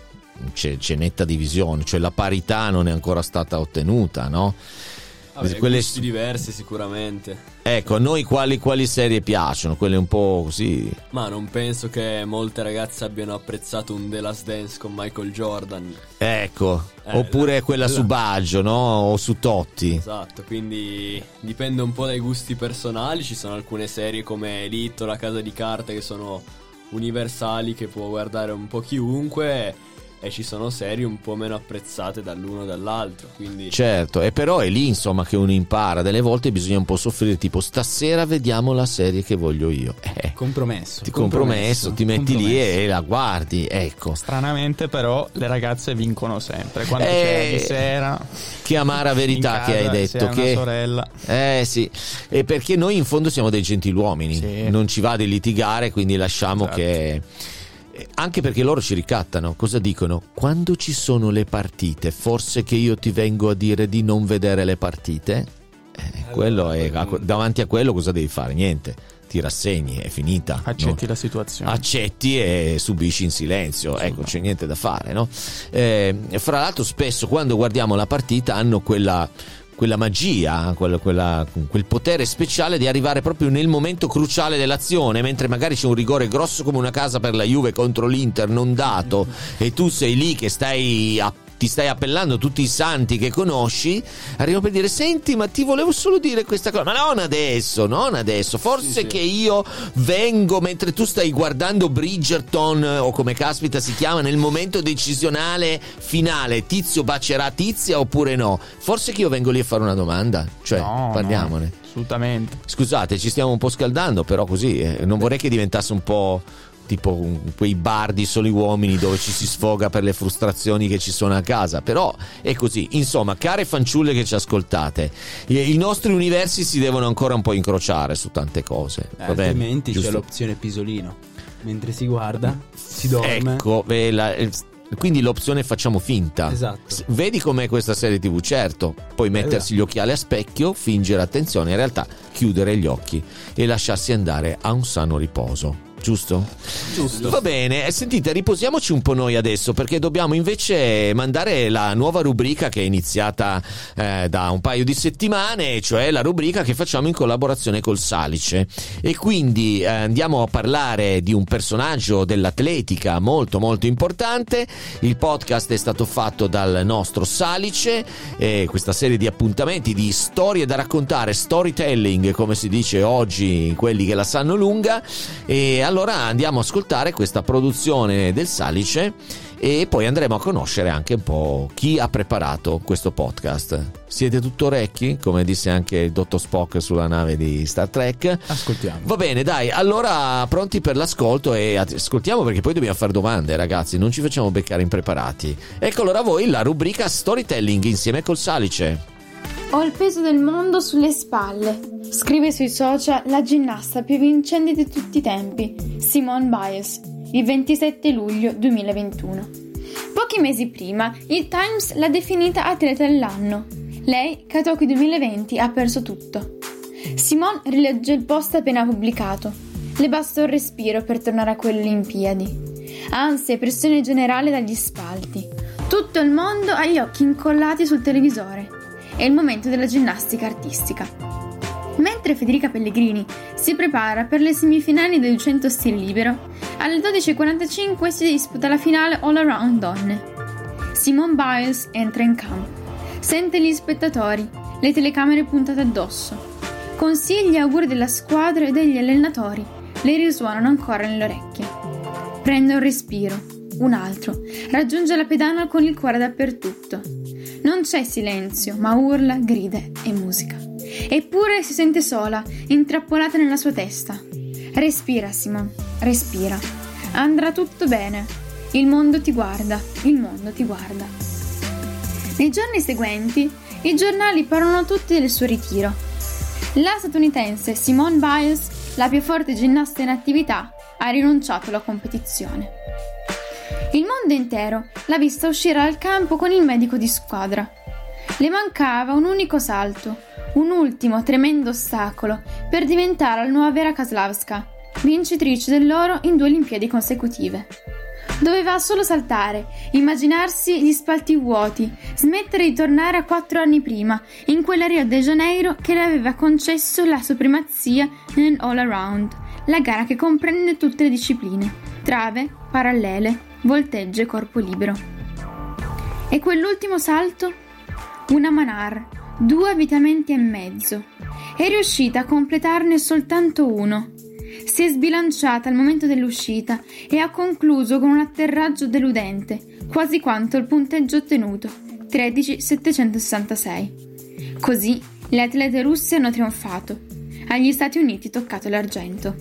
c'è, c'è netta divisione, cioè la parità non è ancora stata ottenuta, no? Vabbè, Quelle... gusti diversi sicuramente. Ecco, a noi quali, quali serie piacciono? Quelle un po' così. Ma non penso che molte ragazze abbiano apprezzato un The Last Dance con Michael Jordan. Ecco, Eh, oppure la- quella la- su Baggio, no? O su Totti. Esatto, quindi dipende un po' dai gusti personali. Ci sono alcune serie come Elite o La Casa di Carta che sono universali, che può guardare un po' chiunque, e ci sono serie un po' meno apprezzate dall'uno o dall'altro, quindi Certo, e però è lì insomma che uno impara. Delle volte bisogna un po' soffrire, tipo stasera vediamo la serie che voglio io. Eh, Compromesso. ti compromesso, ti metti lì e la guardi, ecco. Stranamente però le ragazze vincono sempre quando Eh, c'è di sera. Che amara verità in che hai casa, detto, se hai una che sorella. Eh sì, e perché noi in fondo siamo dei gentiluomini, Sì. non ci va di litigare, quindi lasciamo Esatto. che... Anche perché loro ci ricattano, cosa dicono? Quando ci sono le partite, forse che io ti vengo a dire di non vedere le partite? Eh, quello è, davanti a quello cosa devi fare? Niente, ti rassegni, è finita. Accetti no? la situazione. Accetti e subisci in silenzio, ecco, c'è niente da fare, no? Eh, fra l'altro spesso quando guardiamo la partita hanno quella... quella magia, quella, quella, quel potere speciale di arrivare proprio nel momento cruciale dell'azione, mentre magari c'è un rigore grosso come una casa per la Juve contro l'Inter non dato e tu sei lì che stai a ti stai appellando tutti i santi che conosci, arrivano per dire: senti, ma ti volevo solo dire questa cosa, ma non adesso, non adesso, forse Sì, sì. che io vengo mentre tu stai guardando Bridgerton o come caspita si chiama, nel momento decisionale finale, tizio bacerà tizia oppure no, forse che io vengo lì a fare una domanda, cioè No, parliamone. no, assolutamente. Scusate, ci stiamo un po' scaldando, però così eh, non vorrei che diventasse un po' tipo un- quei bar di soli uomini dove ci si sfoga per le frustrazioni che ci sono a casa, però è così. Insomma, care fanciulle che ci ascoltate, i, i nostri universi si devono ancora un po' incrociare su tante cose, Eh, va bene? altrimenti c'è Giusto? l'opzione pisolino. Mentre si guarda, si dorme. Ecco, beh, la- eh, quindi l'opzione facciamo finta. Esatto. S- Vedi com'è questa serie tivù? Certo, poi mettersi gli occhiali a specchio, fingere attenzione, in realtà chiudere gli occhi e lasciarsi andare a un sano riposo. Giusto? Giusto. Va bene, sentite, riposiamoci un po' noi adesso, perché dobbiamo invece mandare la nuova rubrica che è iniziata eh, da un paio di settimane, cioè la rubrica che facciamo in collaborazione col Salice. E quindi eh, andiamo a parlare di un personaggio dell'atletica molto molto importante. Il podcast è stato fatto dal nostro Salice, e questa serie di appuntamenti, di storie da raccontare, storytelling come si dice oggi, quelli che la sanno lunga. E allora andiamo a ascoltare questa produzione del Salice e poi andremo a conoscere anche un po' chi ha preparato questo podcast. Siete tutto orecchi? Come disse anche il dottor Spock sulla nave di Star Trek. Ascoltiamo. Va bene, dai, allora pronti per l'ascolto e ascoltiamo, perché poi dobbiamo fare domande, ragazzi, non ci facciamo beccare impreparati. Ecco allora a voi la rubrica Storytelling insieme col Salice. Ho il peso del mondo sulle spalle. Scrive sui social la ginnasta più vincente di tutti i tempi, Simone Biles, il ventisette luglio duemilaventuno. Pochi mesi prima, il Times l'ha definita atleta dell'anno. Lei, che a Tokyo duemilaventi ha perso tutto. Simone rilegge il post appena pubblicato. Le basta un respiro per tornare a quelle Olimpiadi. Ansia e pressione generale dagli spalti. Tutto il mondo ha gli occhi incollati sul televisore. È il momento della ginnastica artistica. Mentre Federica Pellegrini si prepara per le semifinali del duecento stile libero, alle dodici e quarantacinque si disputa la finale all around donne. Simone Biles entra in campo, sente gli spettatori, le telecamere puntate addosso. Consigli e auguri della squadra e degli allenatori le risuonano ancora nelle orecchie. Prende un respiro, un altro, raggiunge la pedana con il cuore dappertutto. Non c'è silenzio, ma urla, grida e musica. Eppure si sente sola, intrappolata nella sua testa. Respira, Simone, respira. Andrà tutto bene. Il mondo ti guarda, il mondo ti guarda. Nei giorni seguenti, i giornali parlano tutti del suo ritiro. La statunitense Simone Biles, la più forte ginnasta in attività, ha rinunciato alla competizione. Il mondo intero l'ha vista uscire dal campo con il medico di squadra. Le mancava un unico salto, un ultimo tremendo ostacolo per diventare la nuova Vera Kaslavska, vincitrice dell'oro in due Olimpiadi consecutive. Doveva solo saltare, immaginarsi gli spalti vuoti, smettere di tornare a quattro anni prima, in quella Rio de Janeiro che le aveva concesso la supremazia nel all around, la gara che comprende tutte le discipline: trave, parallele, volteggio e corpo libero. E quell'ultimo salto? Una Manar, due avvitamenti e mezzo. È riuscita a completarne soltanto uno. Si è sbilanciata al momento dell'uscita e ha concluso con un atterraggio deludente, quasi quanto il punteggio ottenuto, tredici virgola settecentosessantasei. Così le atlete russe hanno trionfato. Agli Stati Uniti è toccato l'argento.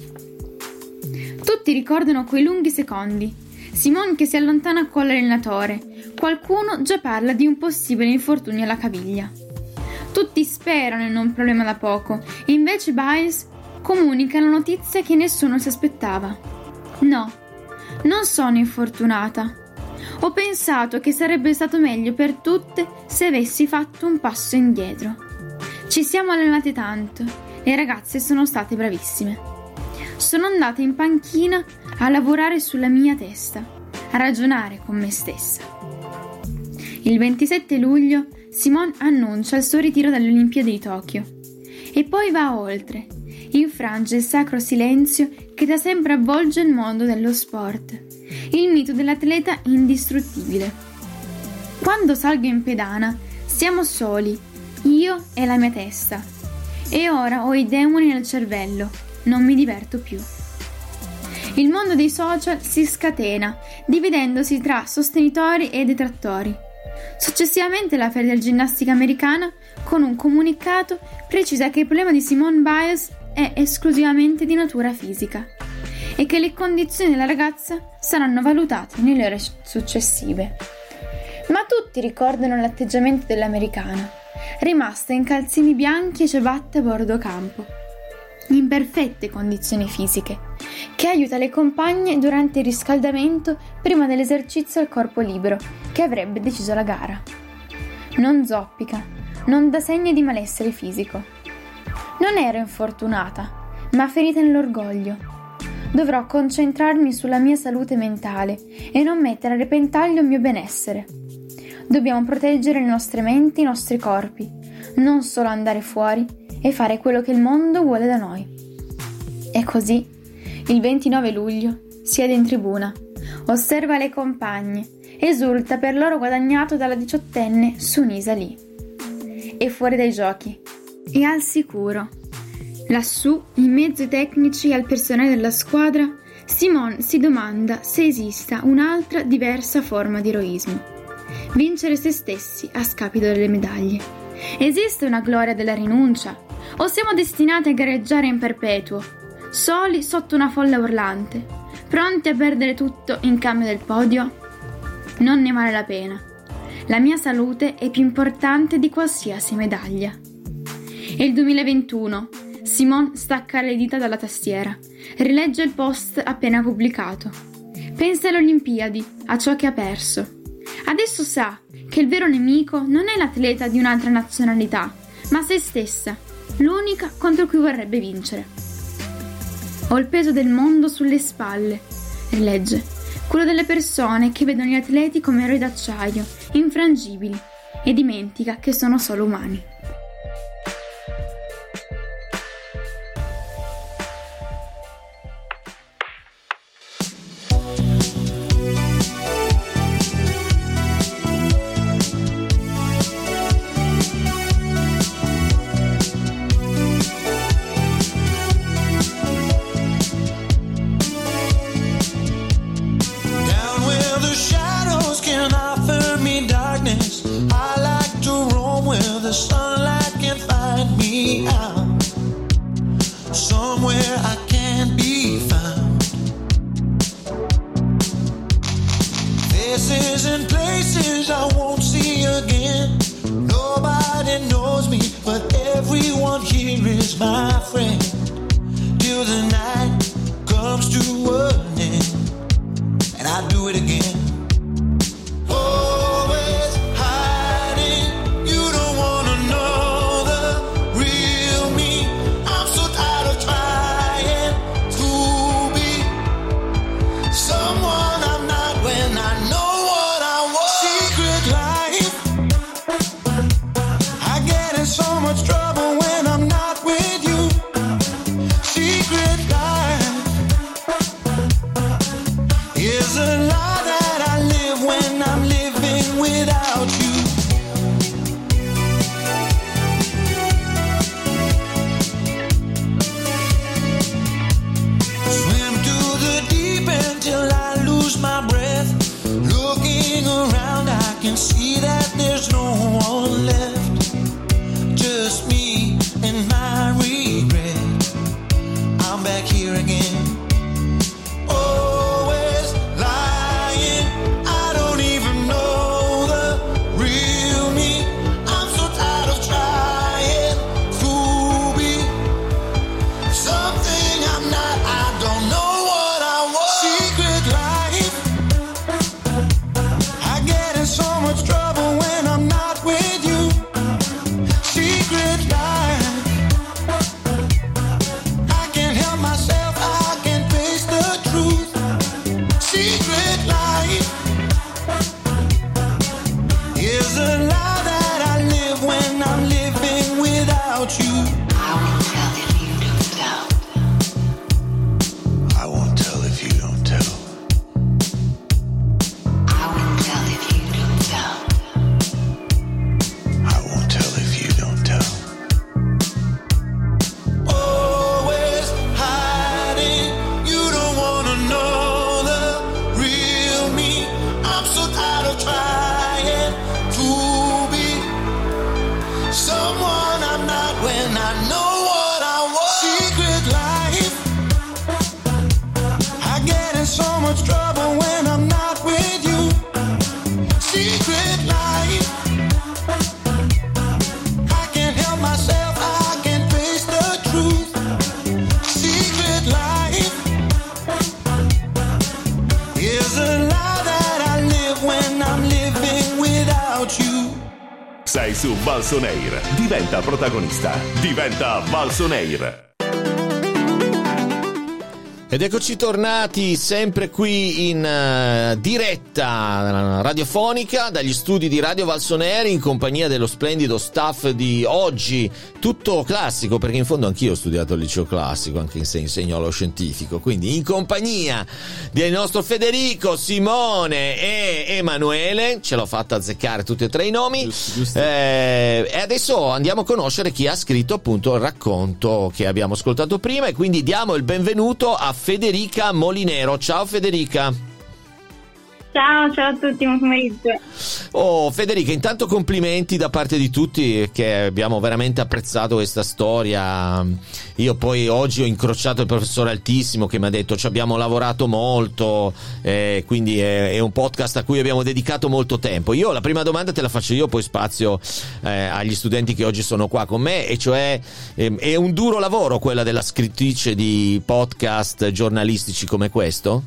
Tutti ricordano quei lunghi secondi. Simone che si allontana con l'allenatore. Qualcuno già parla di un possibile infortunio alla caviglia. Tutti sperano in un problema da poco, e invece Biles comunica la notizia che nessuno si aspettava. No, non sono infortunata. Ho pensato che sarebbe stato meglio per tutte se avessi fatto un passo indietro. Ci siamo allenate tanto, le ragazze sono state bravissime. Sono andata in panchina a lavorare sulla mia testa, a ragionare con me stessa. Il ventisette luglio Simone annuncia il suo ritiro dalle Olimpiadi di Tokyo e poi va oltre. Infrange il sacro silenzio che da sempre avvolge il mondo dello sport, il mito dell'atleta indistruttibile. Quando salgo in pedana siamo soli, io e la mia testa, e ora ho i demoni nel cervello, non mi diverto più. Il mondo dei social si scatena, dividendosi tra sostenitori e detrattori. Successivamente la Federazione Ginnastica Americana, con un comunicato, precisa che il problema di Simone Biles è esclusivamente di natura fisica e che le condizioni della ragazza saranno valutate nelle ore successive. Ma tutti ricordano l'atteggiamento dell'americana, rimasta in calzini bianchi e ciabatte a bordo campo, in perfette condizioni fisiche, che aiuta le compagne durante il riscaldamento prima dell'esercizio al corpo libero che avrebbe deciso la gara. Non zoppica, non dà segni di malessere fisico. Non ero infortunata, ma ferita nell'orgoglio. Dovrò concentrarmi sulla mia salute mentale e non mettere a repentaglio il mio benessere. Dobbiamo proteggere le nostre menti e i nostri corpi, non solo andare fuori e fare quello che il mondo vuole da noi. E così, il ventinove luglio, siede in tribuna, osserva le compagne, esulta per l'oro guadagnato dalla diciottenne Sunisa Lee. E fuori dai giochi, e al sicuro. Lassù, in mezzo ai tecnici e al personale della squadra, Simone si domanda se esista un'altra diversa forma di eroismo. Vincere se stessi a scapito delle medaglie. Esiste una gloria della rinuncia? O siamo destinati a gareggiare in perpetuo, soli sotto una folla urlante, pronti a perdere tutto in cambio del podio? Non ne vale la pena. La mia salute è più importante di qualsiasi medaglia. È il duemilaventuno. Simone stacca le dita dalla tastiera, rilegge il post appena pubblicato. Pensa alle Olimpiadi, a ciò che ha perso. Adesso sa che il vero nemico non è l'atleta di un'altra nazionalità, ma se stessa, l'unica contro cui vorrebbe vincere. Ho il peso del mondo sulle spalle, rilegge, quello delle persone che vedono gli atleti come eroi d'acciaio, infrangibili, e dimentica che sono solo umani. The sun my friend, till the night comes to an end, and I do it again. Always hiding, you don't wanna know the real me. I'm so tired of trying to be someone I'm not when I know what I want. Secret life, I get in so much trouble when I'm not with you. Secret life is a lie that I live when I'm living without you. Swim to the deep end till I lose my breath. Looking around, I can see that there's no one left. Just me and my regret. I'm back here again. Always lying, I don't even know the real me. I'm so tired of trying to be something I'm not. I don't know what I want. Secret life, I get in so much trouble when I'm not with you. Secret life, I can't help myself, I can't face the truth. Secret life is a lie that I live when I'm living without you. I won't tell if you don't tell. I won't tell if you don't tell. I won't tell if you don't tell. I won't tell if you don't tell. Always hiding, you don't wanna know the real me. I'm so tired of trying to be someone I'm not when I know what I want. Secret life, I get in so much trouble when I'm not with you. Secret life, I can't help myself, I can't face the truth. Secret life is a lie that I live when I'm living without you. Sei su Balson Air. Diventa protagonista. Diventa Balson Air. Ed eccoci tornati sempre qui in uh, diretta radiofonica dagli studi di Radio Valson Air in compagnia dello splendido staff di oggi, tutto classico, perché in fondo anch'io ho studiato al liceo classico, anche se insegno allo scientifico, quindi in compagnia del nostro Federico, Simone e Emanuele. Ce l'ho fatta azzeccare tutti e tre i nomi. Giusto, giusto. Eh, e adesso andiamo a conoscere chi ha scritto appunto il racconto che abbiamo ascoltato prima, e quindi diamo il benvenuto a Federica Molinero. Ciao Federica. Ciao, ciao a tutti, buon pomeriggio. Oh Federica, intanto complimenti da parte di tutti, che abbiamo veramente apprezzato questa storia. Io poi oggi ho incrociato il professore Altissimo che mi ha detto ci abbiamo lavorato molto, eh, quindi è, è un podcast a cui abbiamo dedicato molto tempo. Io la prima domanda te la faccio io, poi spazio eh, agli studenti che oggi sono qua con me, e cioè eh, è un duro lavoro quella della scrittrice di podcast giornalistici come questo?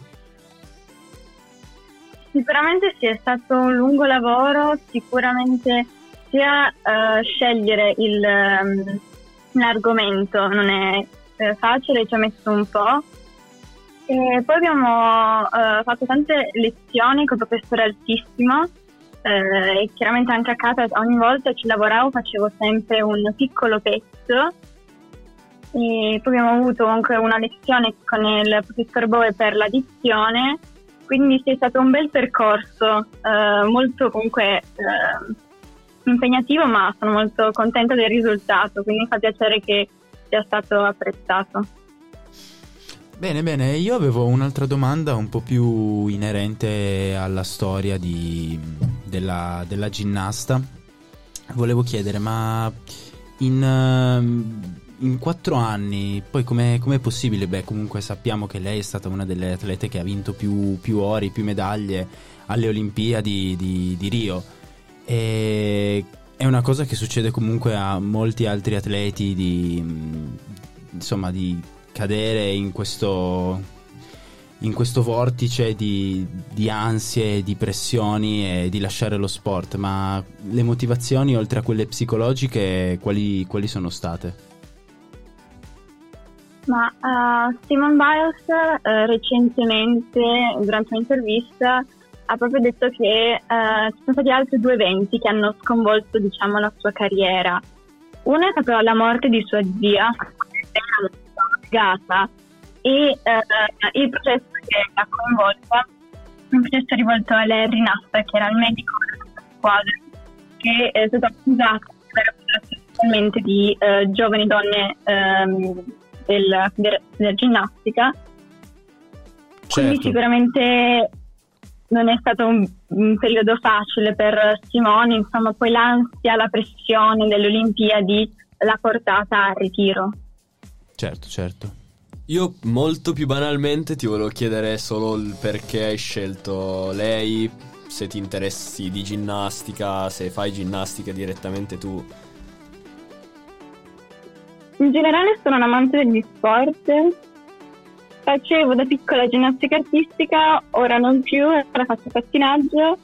Sicuramente sì, è stato un lungo lavoro, sicuramente sia uh, scegliere il, um, l'argomento non è eh, facile, ci ha messo un po', e poi abbiamo uh, fatto tante lezioni con il professore Altissimo, uh, e chiaramente anche a casa ogni volta ci lavoravo, facevo sempre un piccolo pezzo, e poi abbiamo avuto comunque una lezione con il professor Boe per la dizione. Quindi sì, è stato un bel percorso, eh, molto comunque eh, impegnativo, ma sono molto contenta del risultato, quindi mi fa piacere che sia stato apprezzato. Bene, bene, io avevo un'altra domanda un po' più inerente alla storia di, della, della ginnasta. Volevo chiedere, ma in... Uh, in quattro anni, poi com'è, com'è possibile? Beh, comunque sappiamo che lei è stata una delle atlete che ha vinto più, più ori, più medaglie alle Olimpiadi di, di Rio. E, è è una cosa che succede comunque a molti altri atleti di, insomma, di cadere in questo, in questo vortice di, di ansie, di pressioni e di lasciare lo sport. Ma le motivazioni, oltre a quelle psicologiche, quali, quali sono state? Ma uh, Simone Biles uh, recentemente, durante un'intervista, ha proprio detto che uh, ci sono stati altri due eventi che hanno sconvolto, diciamo, la sua carriera. Uno è stato la morte di sua zia, era legata, e uh, il processo che l'ha coinvolta, un processo rivolto a Larry Nassar, che era il medico della squadra, che è stato accusato di aver abusato sessualmente di uh, giovani donne um, della, della ginnastica. Certo. Quindi sicuramente non è stato un, un periodo facile per Simone, insomma, poi l'ansia, la pressione delle Olimpiadi l'ha portata al ritiro. Certo, certo. Io molto più banalmente ti volevo chiedere solo il perché hai scelto lei, se ti interessi di ginnastica, se fai ginnastica direttamente tu. In generale sono un amante degli sport. Facevo da piccola ginnastica artistica, ora non più, ora faccio pattinaggio.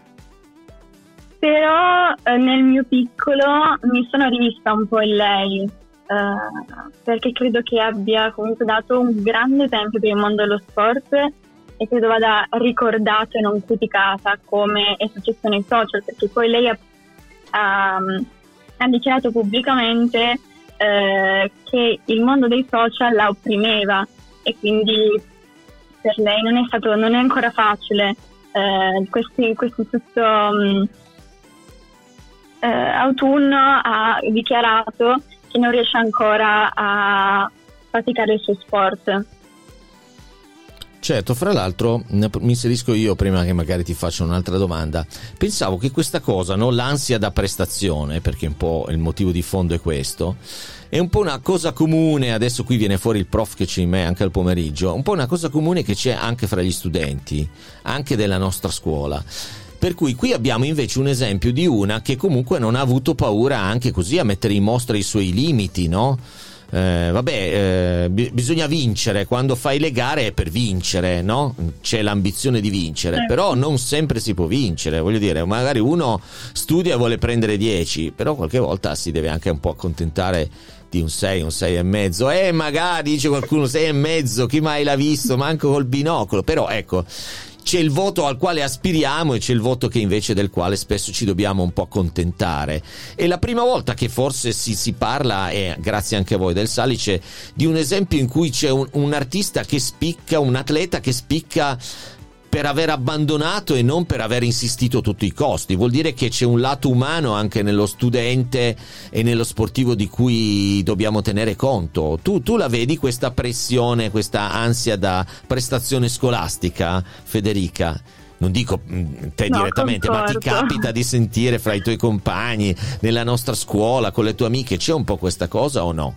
Però eh, nel mio piccolo mi sono rivista un po' in lei, eh, perché credo che abbia comunque dato un grande esempio per il mondo dello sport e credo vada ricordata e non criticata come è successo nei social, perché poi lei ha, ha, ha dichiarato pubblicamente eh, che il mondo dei social la opprimeva. E quindi per lei non è stato, non è ancora facile. Eh, questi, questo stesso um, eh, autunno ha dichiarato che non riesce ancora a praticare il suo sport. Certo, fra l'altro mi inserisco io prima che magari ti faccia un'altra domanda. Pensavo che questa cosa, no, l'ansia da prestazione, perché un po' il motivo di fondo è questo, è un po' una cosa comune, adesso qui viene fuori il prof che c'è in me anche al pomeriggio, un po' una cosa comune che c'è anche fra gli studenti, anche della nostra scuola. Per cui qui abbiamo invece un esempio di una che comunque non ha avuto paura anche così a mettere in mostra i suoi limiti, no? Eh, vabbè, eh, b- bisogna vincere, quando fai le gare è per vincere, no? C'è l'ambizione di vincere, Certo. però non sempre si può vincere, voglio dire, magari uno studia e vuole prendere dieci, però qualche volta si deve anche un po' accontentare di un sei, un sei e mezzo, eh magari dice qualcuno sei e mezzo, chi mai l'ha visto, manco col binocolo, però ecco, c'è il voto al quale aspiriamo e c'è il voto che invece del quale spesso ci dobbiamo un po' accontentare. E la prima volta che forse si, si parla, e grazie anche a voi del Salice, di un esempio in cui c'è un, un artista che spicca, un atleta che spicca per aver abbandonato e non per aver insistito a tutti i costi. Vuol dire che c'è un lato umano anche nello studente e nello sportivo di cui dobbiamo tenere conto. Tu, tu la vedi questa pressione, questa ansia da prestazione scolastica, Federica? Non dico te No, direttamente, ma ti concordo. capita di sentire fra i tuoi compagni, nella nostra scuola, con le tue amiche, c'è un po' questa cosa o no?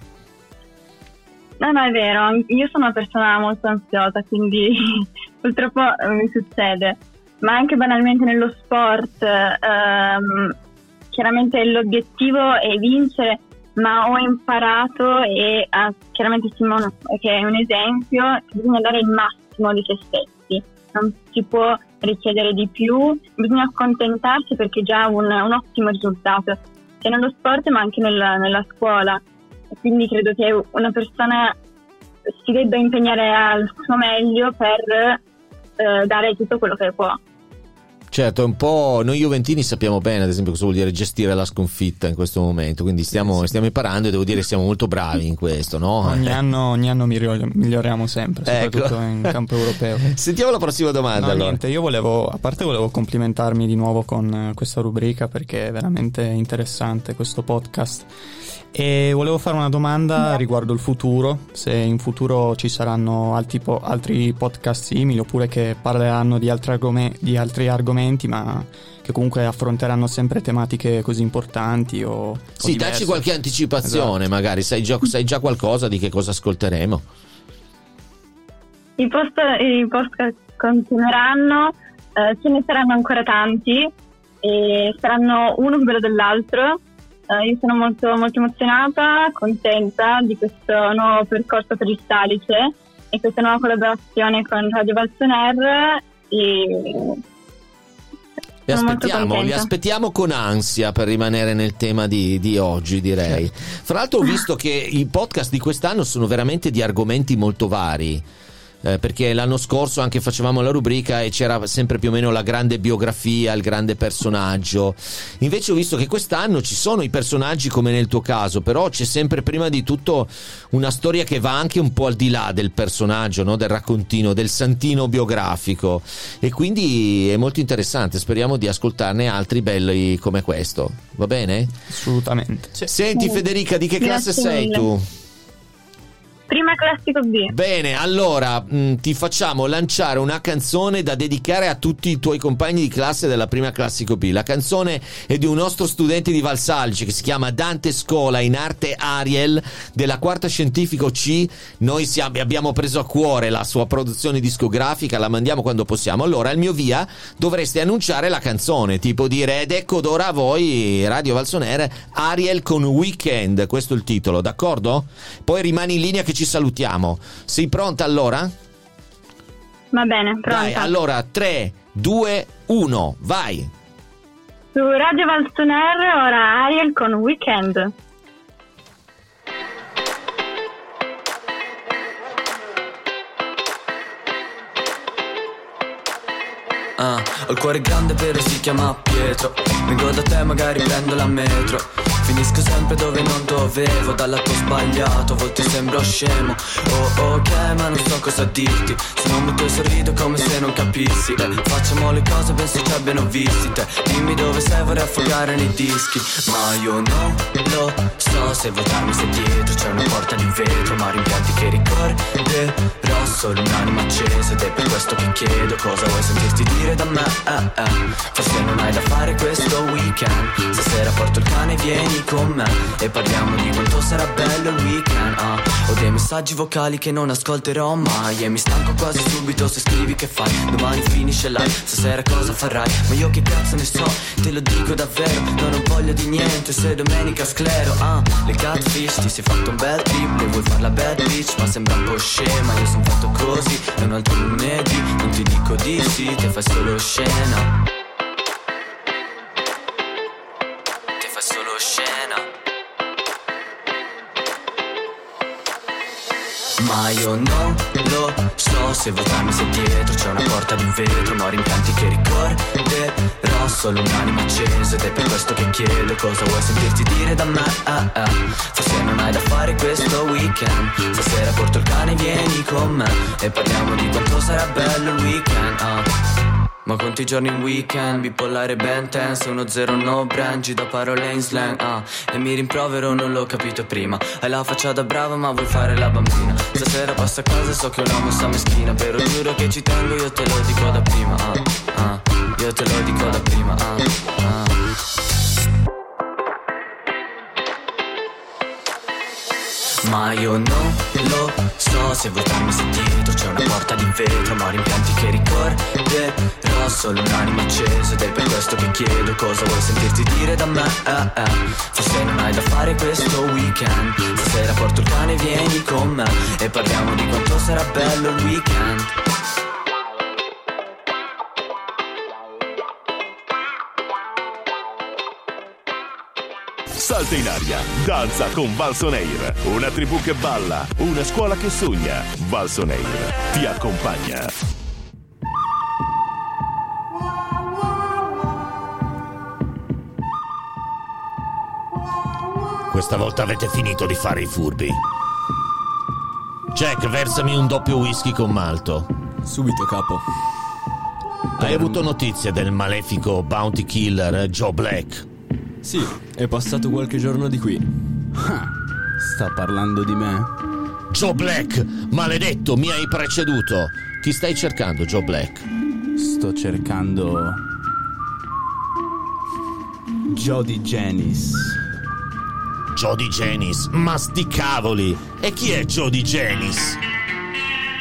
No, no, è vero, io sono una persona molto ansiosa, quindi purtroppo eh, mi succede, ma anche banalmente nello sport, ehm, chiaramente l'obiettivo è vincere, ma ho imparato, e ah, chiaramente Simone che è un esempio, che bisogna dare il massimo di se stessi, non si può richiedere di più, bisogna accontentarsi perché già un, un ottimo risultato, sia nello sport ma anche nella, nella scuola. Quindi credo che una persona si debba impegnare al suo meglio per eh, dare tutto quello che può. Certo, è un po', noi juventini sappiamo bene ad esempio cosa vuol dire gestire la sconfitta in questo momento, quindi stiamo, stiamo imparando e devo dire che siamo molto bravi in questo, no? Ogni anno, ogni anno miglior- miglioriamo sempre, soprattutto Ecco. in campo europeo. Sentiamo la prossima domanda. No, allora. niente, io volevo, a parte volevo complimentarmi di nuovo con eh, questa rubrica perché è veramente interessante questo podcast, e volevo fare una domanda riguardo il futuro, se in futuro ci saranno altri, po- altri podcast simili oppure che parleranno di altri, argome- di altri argomenti ma che comunque affronteranno sempre tematiche così importanti o, o Sì, diverse. dacci qualche anticipazione, Esatto. magari sai già, sai già qualcosa di che cosa ascolteremo. I post, i podcast continueranno, eh, ce ne saranno ancora tanti, e saranno uno quello dell'altro. Uh, io sono molto, molto emozionata, contenta di questo nuovo percorso per il Salice e questa nuova collaborazione con Radio Valsoner e li aspettiamo, li aspettiamo con ansia per rimanere nel tema di, di oggi, direi. Fra l'altro ho visto che i podcast di quest'anno sono veramente di argomenti molto vari. Eh, perché l'anno scorso anche facevamo la rubrica e c'era sempre più o meno la grande biografia, il grande personaggio. Invece ho visto che quest'anno ci sono i personaggi come nel tuo caso, però c'è sempre prima di tutto una storia che va anche un po' al di là del personaggio, no? Del raccontino, del santino biografico, e quindi è molto interessante. Speriamo di ascoltarne altri belli come questo, va bene? Assolutamente. Senti Federica, di che classe Grazie sei mille. tu? Prima classico B. Bene, allora mh, ti facciamo lanciare una canzone da dedicare a tutti i tuoi compagni di classe della prima classico B. La canzone è di un nostro studente di Valsalice che si chiama Dante Scola, in arte Ariel, della quarta scientifico C. Noi siamo, abbiamo preso a cuore la sua produzione discografica, la mandiamo quando possiamo. Allora, al mio via dovreste annunciare la canzone, tipo dire ed ecco d'ora a voi Radio Valsoner, Ariel con Weekend, questo è il titolo, d'accordo? Poi rimani in linea che ci salutiamo. Sei pronta allora? Va bene, pronta. Dai, allora tre, due, uno, vai. Su Radio Valsoner ora Ariel con Weekend. Ah, ho il cuore grande però si chiama Pietro. Vengo da te magari prendo la metro. Finisco sempre dove non dovevo, dal lato sbagliato, a volte sembro scemo. Oh ok, ma non so cosa dirti. Se non butto e sorrido come se non capissi. eh, Facciamo le cose, penso ci abbiano visti te. Dimmi dove sei, vorrei affogare nei dischi. Ma io non lo so se votarmi se dietro c'è una porta di vetro, ma rimpianti che ricorderò solo un'anima accesa. Ed è per questo che chiedo cosa vuoi sentirti dire da me. eh, eh. Forse non hai da fare questo weekend. Stasera porto il cane e vieni con me e parliamo di quanto sarà bello il weekend. ah. Ho dei messaggi vocali che non ascolterò mai e mi stanco quasi subito se scrivi che fai. Domani finisce live, stasera cosa farai? Ma io che cazzo ne so, te lo dico davvero. Non ho voglia di niente se domenica sclero. ah. Le catfish, ti sei fatto un bel trip e vuoi far la bad bitch, ma sembra un po' scema. Io sono fatto così, è un altro lunedì. Non ti dico di sì, te fai solo scena. Ma io non lo so se votarmi se dietro c'è una porta di vetro, ma ho rimpianti che ricorderò solo un'anima accesa. Ed è per questo che chiedo cosa vuoi sentirti dire da me. ah, ah. Forse non hai da fare questo weekend. Stasera porto il cane, vieni con me e parliamo di quanto sarà bello il weekend. ah. Ma conti i giorni in weekend, bipolare ben tense, uno zero no brangi da parole in slang. ah. E mi rimprovero, non l'ho capito prima. Hai la faccia da brava ma vuoi fare la bambina. Stasera passa a casa, so che è una mossa meschina, però giuro che ci tengo, io te lo dico da prima. ah, ah. Io te lo dico da prima. ah, ah. Ma io non lo so se votarmi se dietro c'è una porta di vetro, ma ho rimpianti che ricorderò solo un'anima accesa. Ed è per questo che chiedo cosa vuoi sentirti dire da me. eh, eh. Forse non hai da fare questo weekend. Stasera porto il cane, vieni con me e parliamo di quanto sarà bello il weekend. Salta in aria, danza con Valsoneir, una tribù che balla, una scuola che sogna. Valsoneir ti accompagna. Questa volta avete finito di fare i furbi. Jack, versami un doppio whisky con malto. Subito, capo. Hai avuto notizie del malefico bounty killer Joe Black? Sì, è passato qualche giorno di qui. Ah, sta parlando di me? Joe Black, maledetto, mi hai preceduto. Chi stai cercando, Joe Black? Sto cercando Jody Janis. Jody Janis? Ma sti cavoli! E chi è Jody Janis?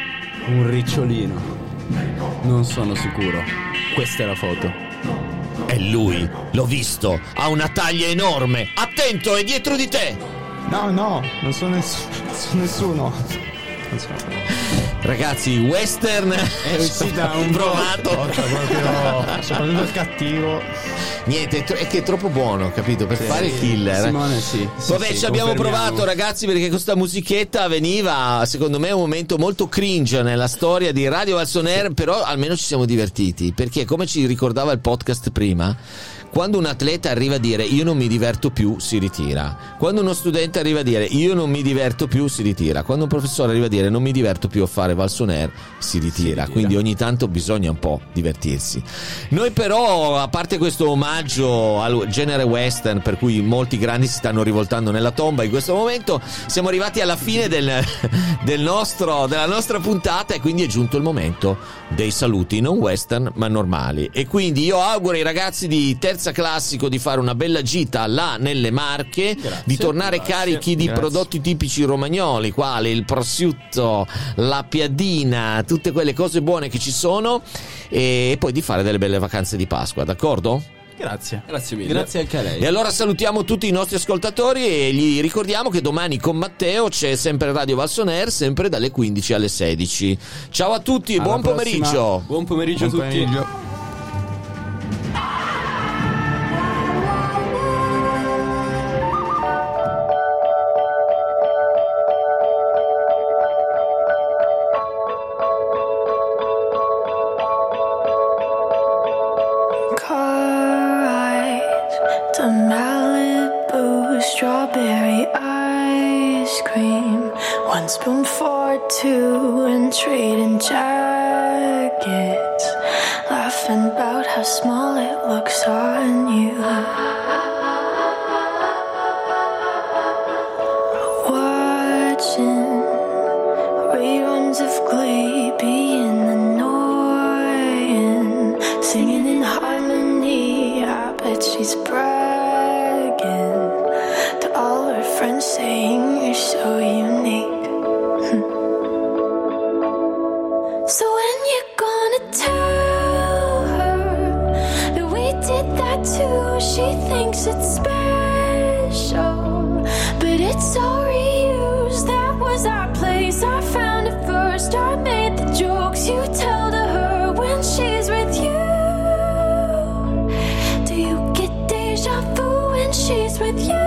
Un ricciolino. Non sono sicuro. Questa è la foto. È È lui, l'ho visto, ha una taglia enorme. Attento, è dietro di te. No, no, non sono, ness- sono nessuno. Non so. Ragazzi, western è uscita un provato. Porca, proprio, soprattutto il cattivo. Niente, è, tro- è che è troppo buono, capito? Per Sì, fare il killer. Simone, sì. Vabbè, sì, ci abbiamo confermiamo. provato, ragazzi, perché questa musichetta veniva, secondo me, un momento molto cringe nella storia di Radio Valsonair, però almeno ci siamo divertiti, perché come ci ricordava il podcast prima, quando un atleta arriva a dire io non mi diverto più, si ritira. Quando uno studente arriva a dire io non mi diverto più, si ritira. Quando un professore arriva a dire non mi diverto più a fare Valsonair, si ritira. Si ritira. Quindi ogni tanto bisogna un po' divertirsi. Noi però, a parte questo omaggio al genere western, per cui molti grandi si stanno rivoltando nella tomba in questo momento, siamo arrivati alla fine del, del nostro, della nostra puntata, e quindi è giunto il momento dei saluti non western ma normali. E quindi io auguro ai ragazzi di terza classico di fare una bella gita là nelle Marche, grazie, di tornare grazie, carichi di grazie. prodotti tipici romagnoli, quali il prosciutto, la piadina, tutte quelle cose buone che ci sono, e poi di fare delle belle vacanze di Pasqua, d'accordo? Grazie. Grazie mille. Grazie anche a lei. E allora salutiamo tutti i nostri ascoltatori e gli ricordiamo che domani con Matteo c'è sempre Radio Valsonair, sempre dalle quindici alle sedici. Ciao a tutti e buon prossima. pomeriggio. Buon pomeriggio buon a tutti. Pomeriggio. Strawberry ice cream, one spoon for two, and trading jackets, laughing about how small it looks on you. Watching reruns of Glee, being annoying, singing in harmony. I bet she's bragging to all her friends, saying you're so unique. So when you're gonna tell her that we did that too? She thinks it's special, but it's all reused. That was our place, I found it first. I made the jokes you tell to her when she's with you. Do you get deja vu when she's with you?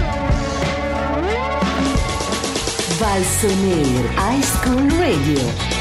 Valsonair High School Radio.